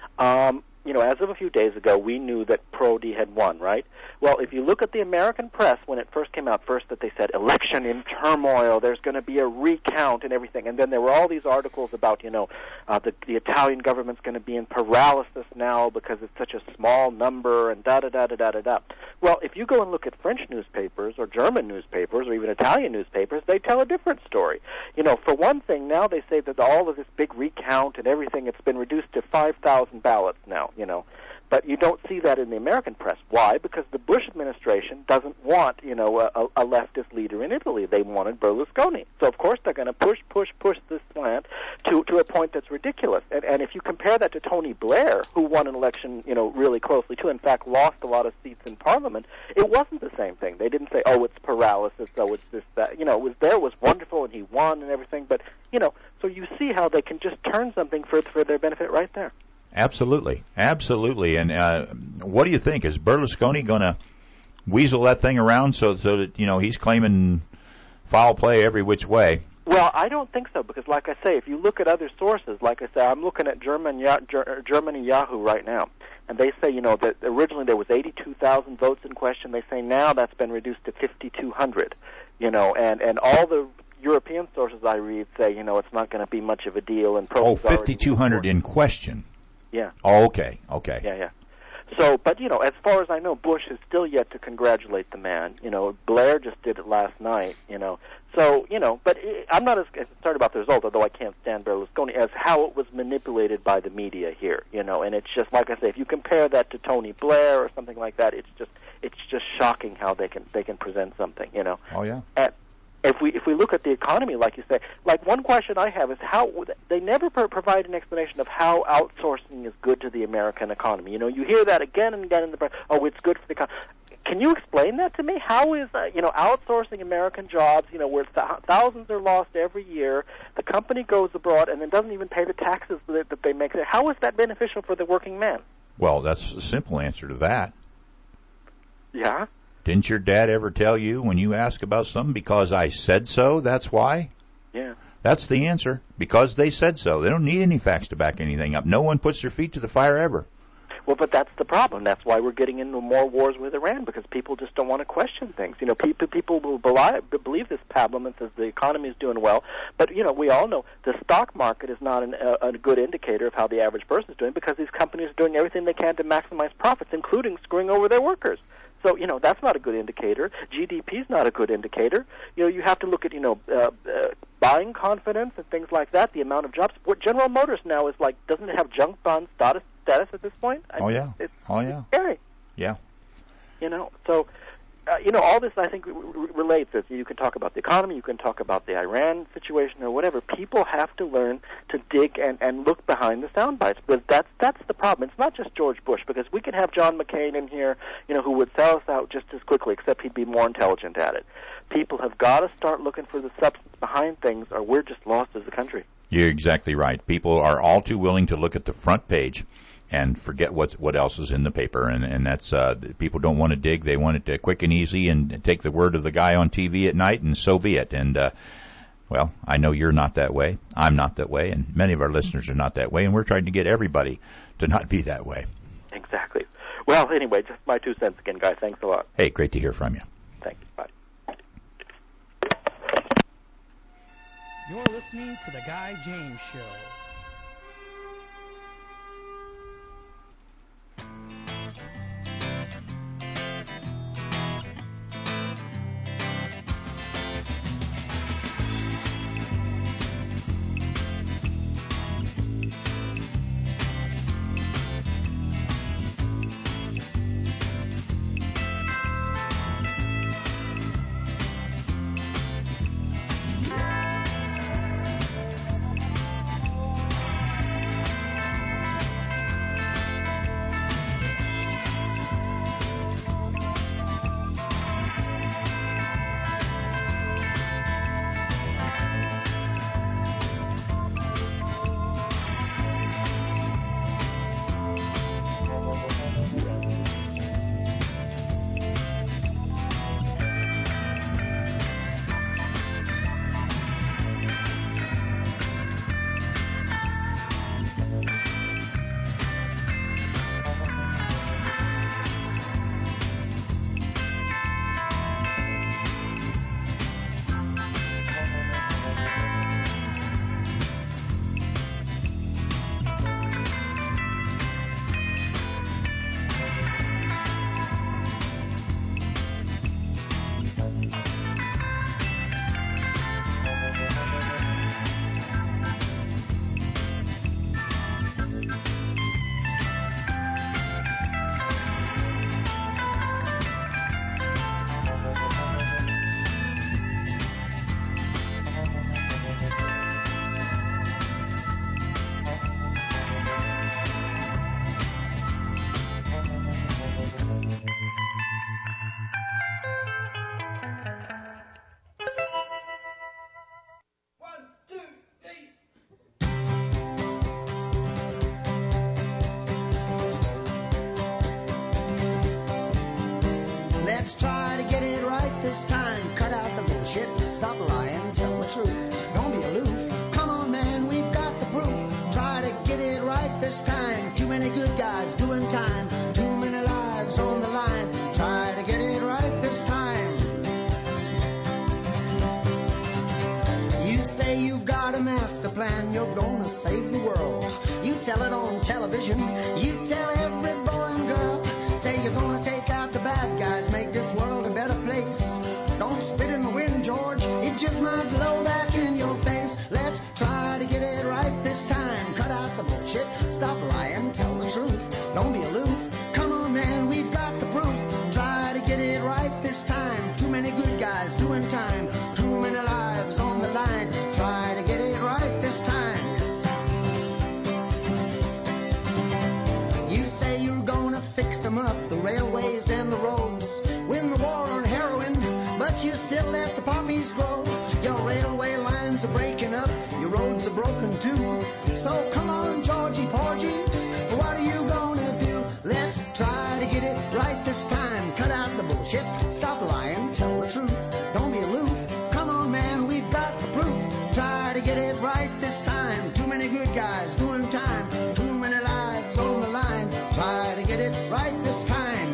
as of a few days ago, we knew that Prodi had won, right? Well, if you look at the American press, when it first came out, first that they said election in turmoil, there's going to be a recount and everything, and then there were all these articles about, the Italian government's going to be in paralysis now because it's such a small number and da-da-da-da-da-da-da. Well, if you go and look at French newspapers or German newspapers or even Italian newspapers, they tell a different story. For one thing, now they say that all of this big recount and everything, it's been reduced to 5,000 ballots now, But you don't see that in the American press. Why? Because the Bush administration doesn't want, a leftist leader in Italy. They wanted Berlusconi. So, of course, they're going to push this slant to a point that's ridiculous. And if you compare that to Tony Blair, who won an election, really closely, too, in fact, lost a lot of seats in Parliament, it wasn't the same thing. They didn't say, oh, it's paralysis, oh, it's this, that. It was wonderful, and he won and everything. But, so you see how they can just turn something for their benefit right there. Absolutely. And what do you think? Is Berlusconi going to weasel that thing around so that, he's claiming foul play every which way? Well, I don't think so, because like I say, if you look at other sources, like I say, I'm looking at Germany Yahoo right now, and they say, that originally there was 82,000 votes in question. They say now that's been reduced to 5,200, and all the European sources I read say, it's not going to be much of a deal. And 5,200 in question. Yeah. Oh, okay. Yeah. So, but, as far as I know, Bush is still yet to congratulate the man. Blair just did it last night, So, but I'm not as concerned about the result, although I can't stand Berlusconi, as how it was manipulated by the media here, And it's just, like I say, if you compare that to Tony Blair or something like that, it's just shocking how they can present something, Oh, yeah. And if we look at the economy, like you say, like one question I have is how they never provide an explanation of how outsourcing is good to the American economy. You hear that again and again in the press. Oh, it's good for the economy. Can you explain that to me? How is outsourcing American jobs? Where thousands are lost every year. The company goes abroad and then doesn't even pay the taxes that they make there. How is that beneficial for the working man? Well, that's a simple answer to that. Yeah. Didn't your dad ever tell you when you ask about something, because I said so, that's why? Yeah. That's the answer. Because they said so. They don't need any facts to back anything up. No one puts their feet to the fire ever. Well, but that's the problem. That's why we're getting into more wars with Iran, because people just don't want to question things. People will believe this pablum and says the economy is doing well, but, we all know the stock market is not a good indicator of how the average person is doing, because these companies are doing everything they can to maximize profits, including screwing over their workers. So, that's not a good indicator. GDP is not a good indicator. You have to look at, buying confidence and things like that, the amount of jobs. What General Motors now is like, doesn't it have junk bond status at this point? It's scary. Yeah. So, all this I think relates. You can talk about the economy, you can talk about the Iran situation or whatever. People have to learn to dig and look behind the sound bites. But that's the problem. It's not just George Bush, because we can have John McCain in here, who would sell us out just as quickly, except he'd be more intelligent at it. People have got to start looking for the substance behind things, or we're just lost as a country. You're exactly right. People are all too willing to look at the front page and forget what else is in the paper, and that's people don't want to dig. They want it quick and easy, and take the word of the guy on TV at night, and so be it. And well, I know you're not that way. I'm not that way, and many of our listeners are not that way, and we're trying to get everybody to not be that way. Exactly. Well, anyway, just my 2 cents again, Guy. Thanks a lot. Hey, great to hear from you. Thank you. Bye. You're listening to The Guy James Show. Let's try to get it right this time. Cut out the bullshit, stop lying, tell the truth. Don't be aloof. Come on, man, we've got the proof. Try to get it right this time. Too many good guys doing time. Too many lives on the line. Try to get it right this time. You say you've got a master plan. You're gonna save the world. You tell it on television. You tell every boy and girl. Say you're gonna take out the bad guys, make this world a better place. Don't spit in the wind, George, it just might blow back in your face. Let's try to get it right this time. Cut out the bullshit, stop lying, tell the truth. Don't be aloof, come on man, we've got the proof. Try to get it right this time. Too many good guys doing time. Too many lives on the line. Try to get it right this time. You say you're gonna fix them up, the railways and the roads. Win the war on heroin, but you still let the poppies grow. Your railway lines are breaking up, your roads are broken too. So come on, Georgie Porgy, what are you gonna do? Let's try to get it right this time. Cut out the bullshit, stop lying, tell the truth. Don't be aloof, come on man, we've got the proof. Try to get it right this time. Too many good guys doing time. Too many lives on the line. Try to get it right this time.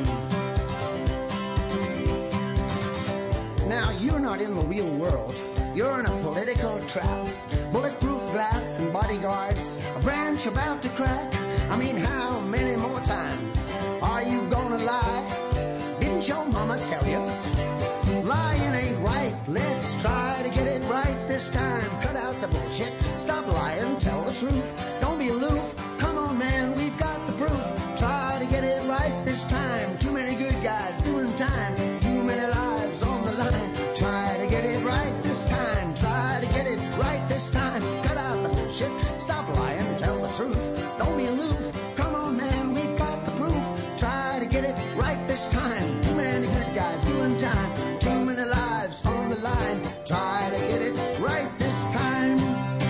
Now, you're not in the real world. You're in a political trap. Bulletproof glass and bodyguards. A branch about to crack. I mean, how many more times are you gonna lie? Didn't your mama tell you? Lying ain't right. Let's try to get it right this time. Cut out the bullshit. Stop lying. Tell the truth. Don't be aloof. Come on, man. We've got the proof. Try to get it right this time. Too many good guys doing time. Too many lives on the line. Try to get it right this time. Try to get it right this time. Cut out the bullshit. Stop lying. Tell the truth. Don't be aloof. Come on, man. We've got the proof. Try to get it right this time. Too many good guys doing time. Too many lives on the line. Try to get it right this time.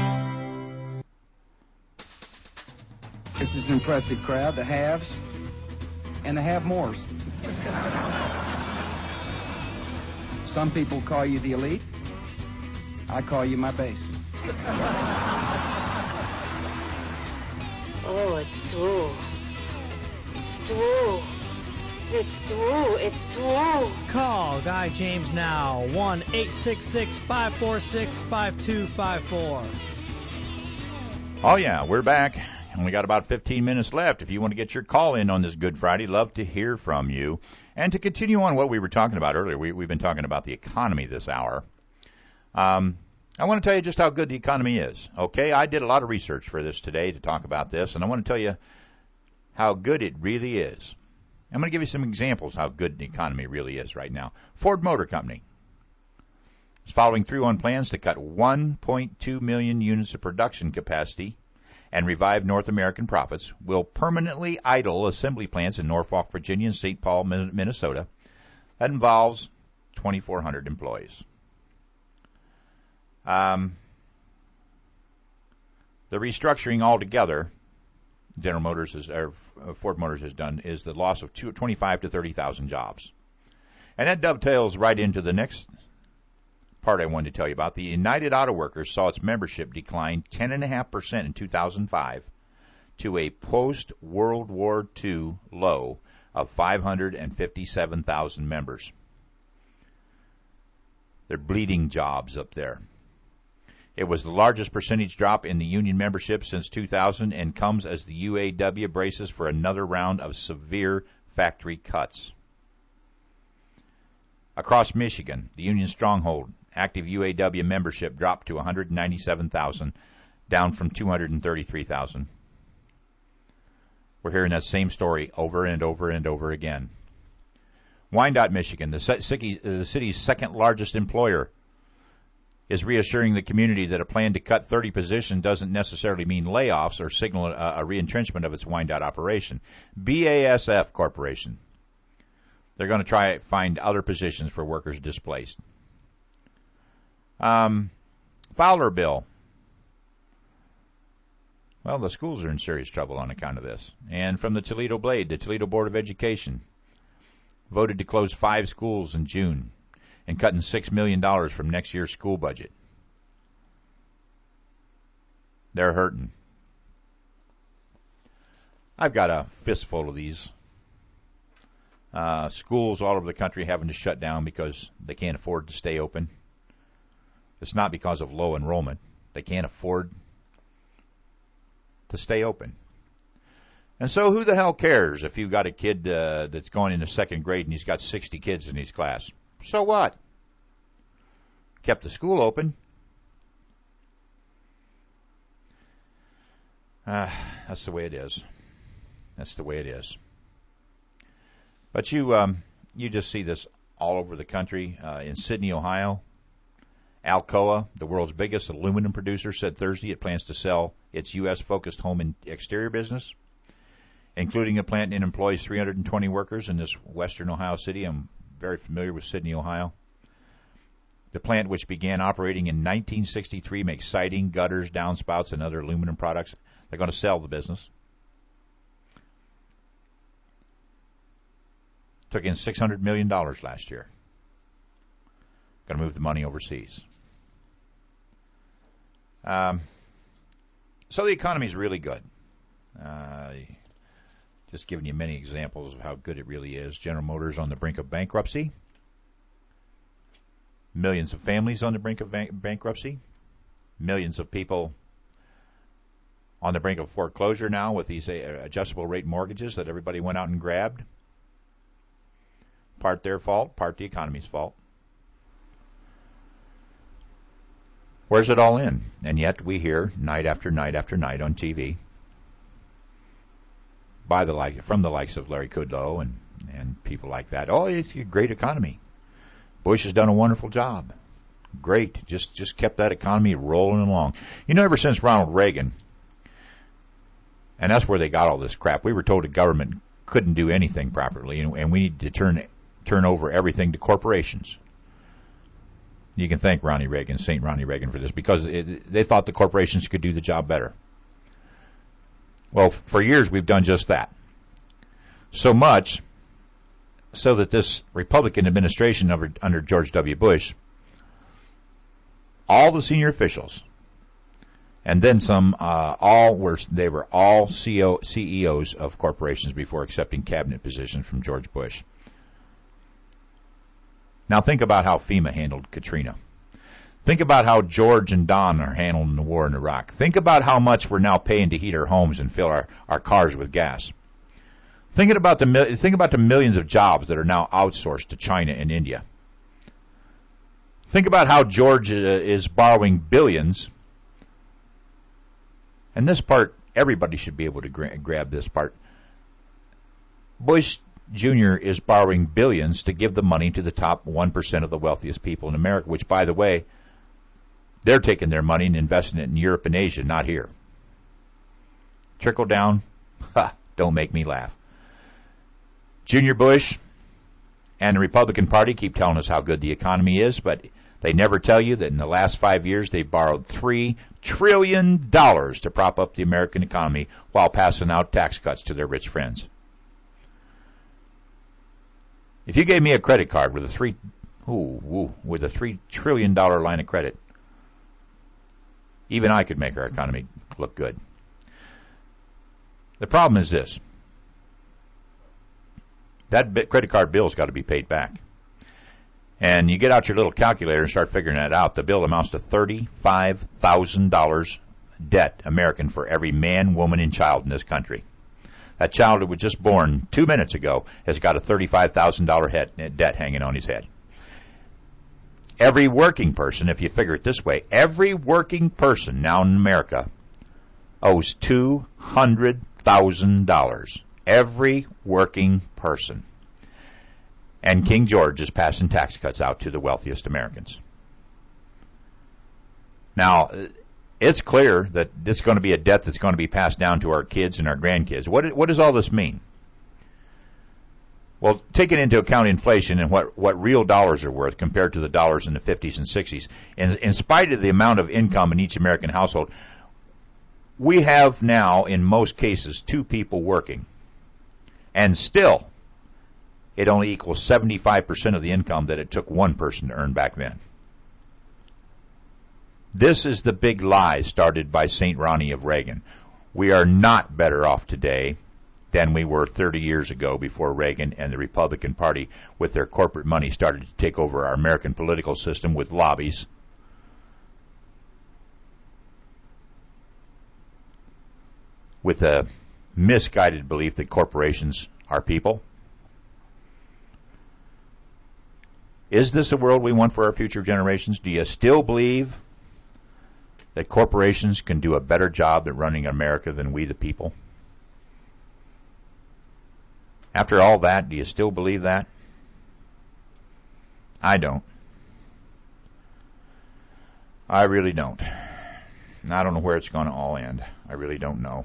This is an impressive crowd, the haves and the have-mores. Some people call you the elite. I call you my base. Oh, it's true. It's true. It's true. It's true. Call Guy James now. 1-866-546-5254. Oh, yeah, we're back. Only got about 15 minutes left. If you want to get your call in on this Good Friday, love to hear from you. And to continue on what we were talking about earlier, we've been talking about the economy this hour. I want to tell you just how good the economy is. Okay, I did a lot of research for this today to talk about this, and I want to tell you how good it really is. I'm going to give you some examples how good the economy really is right now. Ford Motor Company is following through on plans to cut 1.2 million units of production capacity and revive North American profits, will permanently idle assembly plants in Norfolk, Virginia, and St. Paul, Minnesota. That involves 2,400 employees. The restructuring altogether, Ford Motors has done, is the loss of 25 to 30,000 jobs. And that dovetails right into the next part I wanted to tell you about. The United Auto Workers saw its membership decline 10.5% in 2005 to a post-World War II low of 557,000 members. They're bleeding jobs up there. It was the largest percentage drop in the union membership since 2000 and comes as the UAW braces for another round of severe factory cuts. Across Michigan, the union stronghold, active UAW membership dropped to 197,000, down from 233,000. We're hearing that same story over and over and over again. Wyandotte, Michigan, the city's second largest employer, is reassuring the community that a plan to cut 30 positions doesn't necessarily mean layoffs or signal a reentrenchment of its Wyandotte operation. BASF Corporation, they're going to try to find other positions for workers displaced. Fowler bill. Well, the schools are in serious trouble on account of this. And from the Toledo Blade, the Toledo Board of Education voted to close 5 schools in June and cutting $6 million from next year's school budget. They're hurting. I've got a fistful of these. Schools all over the country having to shut down because they can't afford to stay open. It's not because of low enrollment. They can't afford to stay open. And so who the hell cares if you've got a kid that's going into second grade and he's got 60 kids in his class? So what? Kept the school open. That's the way it is. That's the way it is. But you just see this all over the country. In Sydney, Ohio, Alcoa, the world's biggest aluminum producer, said Thursday it plans to sell its U.S.-focused home and exterior business, including a plant that employs 320 workers in this western Ohio city. I'm very familiar with Sydney, Ohio. The plant, which began operating in 1963, makes siding, gutters, downspouts, and other aluminum products. They're going to sell the business. Took in $600 million last year. Going to move the money overseas. So the economy is really good. Just giving you many examples of how good it really is. General Motors on the brink of bankruptcy. Millions of families on the brink of bankruptcy. Millions of people on the brink of foreclosure now with these adjustable rate mortgages that everybody went out and grabbed. Part their fault, part the economy's fault. Where's it all in? And yet we hear night after night after night on TV from the likes of Larry Kudlow and people like that. Oh, it's a great economy. Bush has done a wonderful job. Great. Just kept that economy rolling along. You know, ever since Ronald Reagan, and that's where they got all this crap. We were told the government couldn't do anything properly, and we need to turn over everything to corporations. You can thank Ronnie Reagan, St. Ronnie Reagan, for this, because they thought the corporations could do the job better. Well, for years we've done just that. So much so that this Republican administration under George W. Bush, all the senior officials And then some, they were all CEOs of corporations before accepting cabinet positions from George Bush. Now think about how FEMA handled Katrina. Think about how George and Don are handling the war in Iraq. Think about how much we're now paying to heat our homes and fill our cars with gas. Think about the millions of jobs that are now outsourced to China and India. Think about how George is borrowing billions. And this part, everybody should be able to grab this part. Bush Jr. is borrowing billions to give the money to the top 1% of the wealthiest people in America, which, by the way, they're taking their money and investing it in Europe and Asia, not here. Trickle down? Don't make me laugh. Junior Bush and the Republican Party keep telling us how good the economy is, but they never tell you that in the last 5 years they borrowed $3 trillion to prop up the American economy while passing out tax cuts to their rich friends. If you gave me a credit card with a $3 trillion line of credit, even I could make our economy look good. The problem is this. That credit card bill's got to be paid back. And you get out your little calculator and start figuring that out. The bill amounts to $35,000 debt American for every man, woman, and child in this country. That child that was just born 2 minutes ago has got a $35,000 debt hanging on his head. Every working person, if you figure it this way, every working person now in America owes $200,000. Every working person. And King George is passing tax cuts out to the wealthiest Americans. Now, it's clear that this is going to be a debt that's going to be passed down to our kids and our grandkids. What does all this mean? Well, taking into account inflation and what real dollars are worth compared to the dollars in the 50s and 60s, in spite of the amount of income in each American household, we have now, in most cases, 2 people working. And still, it only equals 75% of the income that it took 1 person to earn back then. This is the big lie started by St. Ronnie of Reagan. We are not better off today than we were 30 years ago before Reagan and the Republican Party, with their corporate money, started to take over our American political system with lobbies. With a misguided belief that corporations are people. Is this a world we want for our future generations? Do you still believe that corporations can do a better job at running America than we the people? After all that, do you still believe that? I don't. I really don't. And I don't know where it's going to all end. I really don't know.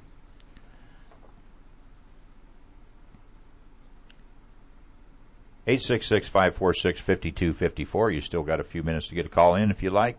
(866-546-5254). You still got a few minutes to get a call in if you like.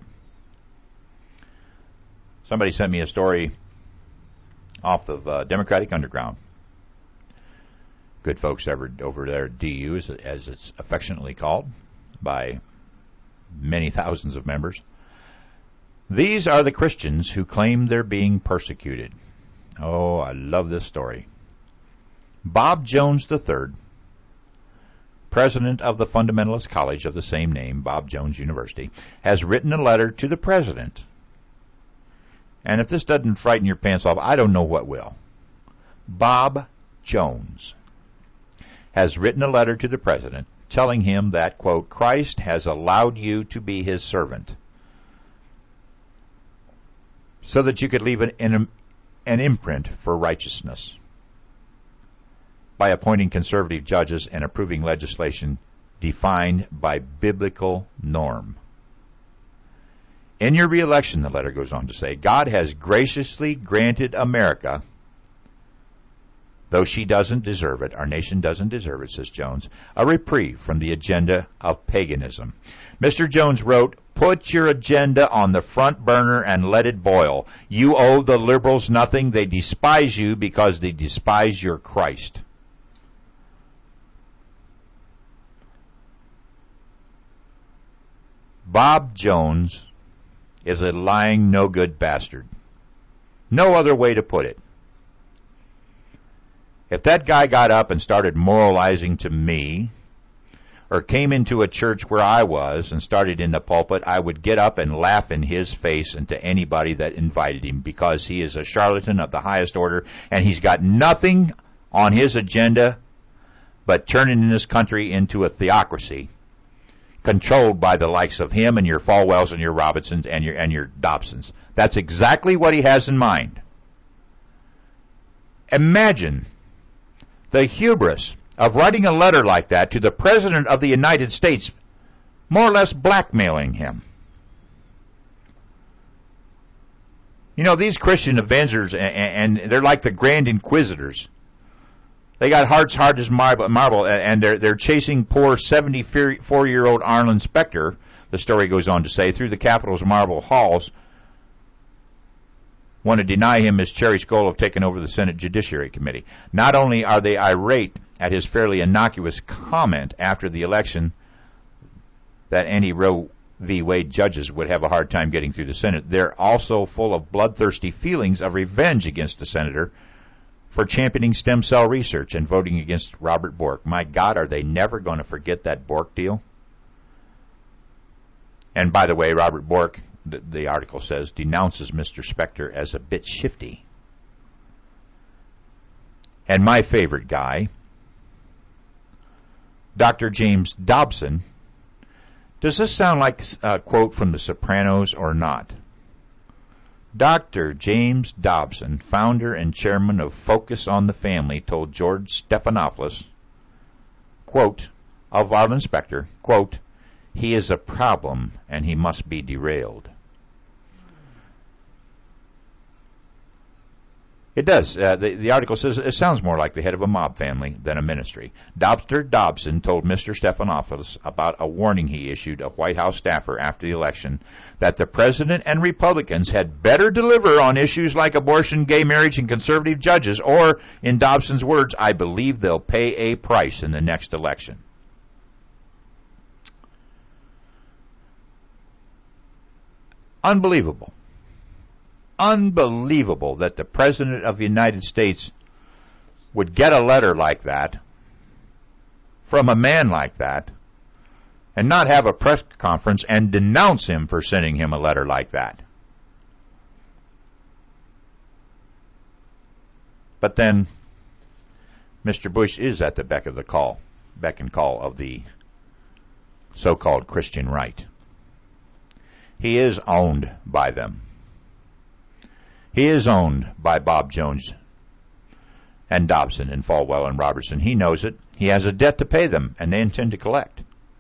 Somebody sent me a story off of Democratic Underground. Good folks over there at DU, as it's affectionately called by many thousands of members. These are the Christians who claim they're being persecuted. Oh, I love this story. Bob Jones III, president of the Fundamentalist College of the same name, Bob Jones University, has written a letter to the president. And if this doesn't frighten your pants off, I don't know what will. Bob Jones has written a letter to the president telling him that, quote, Christ has allowed you to be his servant so that you could leave an imprint for righteousness by appointing conservative judges and approving legislation defined by biblical norm. In your reelection, the letter goes on to say, God has graciously granted America, though she doesn't deserve it, our nation doesn't deserve it, says Jones, a reprieve from the agenda of paganism. Mr. Jones wrote, put your agenda on the front burner and let it boil. You owe the liberals nothing. They despise you because they despise your Christ. Bob Jones is a lying, no-good bastard. No other way to put it. If that guy got up and started moralizing to me, or came into a church where I was and started in the pulpit, I would get up and laugh in his face and to anybody that invited him, because he is a charlatan of the highest order, and he's got nothing on his agenda but turning this country into a theocracy controlled by the likes of him and your Falwells and your Robinsons and your Dobsons. That's exactly what he has in mind. Imagine the hubris of writing a letter like that to the President of the United States, more or less blackmailing him. You know, these Christian Avengers, and they're like the Grand Inquisitors. They got hearts hard as marble, and they're chasing poor 74-year-old Arlen Specter, the story goes on to say, through the Capitol's marble halls, want to deny him his cherished goal of taking over the Senate Judiciary Committee. Not only are they irate at his fairly innocuous comment after the election that any Roe v. Wade judges would have a hard time getting through the Senate, they're also full of bloodthirsty feelings of revenge against the senator for championing stem cell research and voting against Robert Bork. My God, are they never going to forget that Bork deal? And by the way, Robert Bork, the article says, denounces Mr. Specter as a bit shifty. And my favorite guy, Dr. James Dobson. Does this sound like a quote from The Sopranos or not? Dr. James Dobson, founder and chairman of Focus on the Family, told George Stephanopoulos, quote, of Arlen Specter, quote, he is a problem and he must be derailed. It does. The article says it sounds more like the head of a mob family than a ministry. Dr. Dobson told Mr. Stephanopoulos about a warning he issued a White House staffer after the election that the president and Republicans had better deliver on issues like abortion, gay marriage, and conservative judges, or, in Dobson's words, I believe they'll pay a price in the next election. Unbelievable. Unbelievable that the President of the United States would get a letter like that from a man like that and not have a press conference and denounce him for sending him a letter like that. But then Mr. Bush is at the beck and call of the so-called Christian right. He is owned by them. He is owned by Bob Jones and Dobson and Falwell and Robertson. He knows it. He has a debt to pay them, and they intend to collect.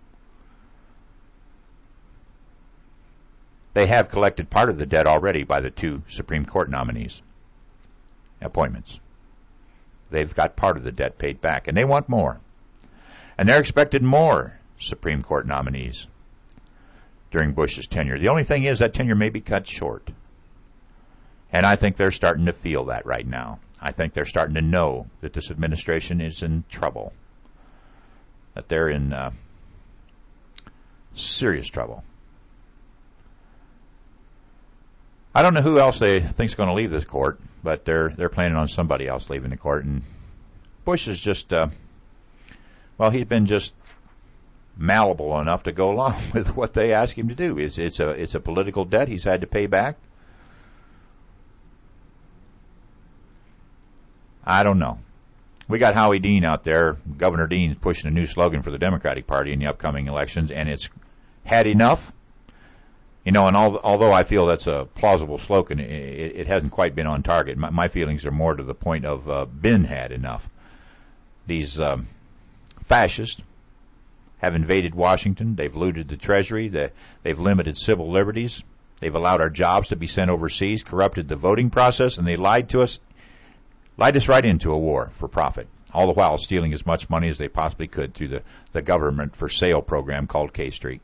They have collected part of the debt already by the 2 Supreme Court nominees' appointments. They've got part of the debt paid back, and they want more. And they're expected more Supreme Court nominees during Bush's tenure. The only thing is that tenure may be cut short. And I think they're starting to feel that right now. I think they're starting to know that this administration is in trouble, that they're in serious trouble. I don't know who else they think is going to leave this court, but they're planning on somebody else leaving the court. And Bush is just, he's been just malleable enough to go along with what they ask him to do. It's a political debt he's had to pay back. I don't know. We got Howie Dean out there. Governor Dean's pushing a new slogan for the Democratic Party in the upcoming elections, and it's had enough. You know, and although I feel that's a plausible slogan, it hasn't quite been on target. My feelings are more to the point of been had enough. These fascists have invaded Washington. They've looted the Treasury. They've limited civil liberties. They've allowed our jobs to be sent overseas, corrupted the voting process, and they lied us right into a war for profit, all the while stealing as much money as they possibly could through the government for sale program called K Street.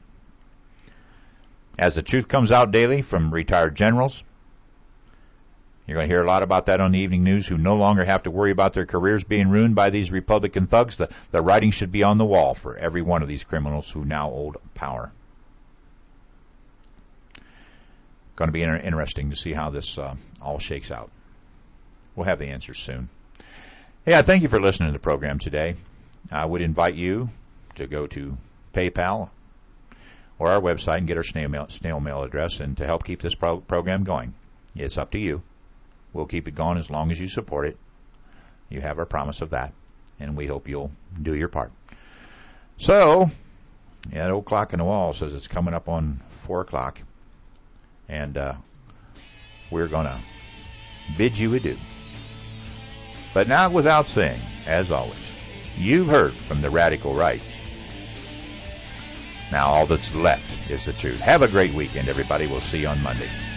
As the truth comes out daily from retired generals, you're going to hear a lot about that on the evening news, who no longer have to worry about their careers being ruined by these Republican thugs. The writing should be on the wall for every one of these criminals who now hold power. Going to be interesting to see how this all shakes out. We'll have the answers soon. Hey, I thank you for listening to the program today. I would invite you to go to PayPal or our website and get our snail mail address, and to help keep this program going. It's up to you. We'll keep it going as long as you support it. You have our promise of that, and we hope you'll do your part. So, yeah, that old clock on the wall says it's coming up on 4 o'clock, and we're going to bid you adieu. But not without saying, as always, you've heard from the radical right. Now all that's left is the truth. Have a great weekend, everybody. We'll see you on Monday.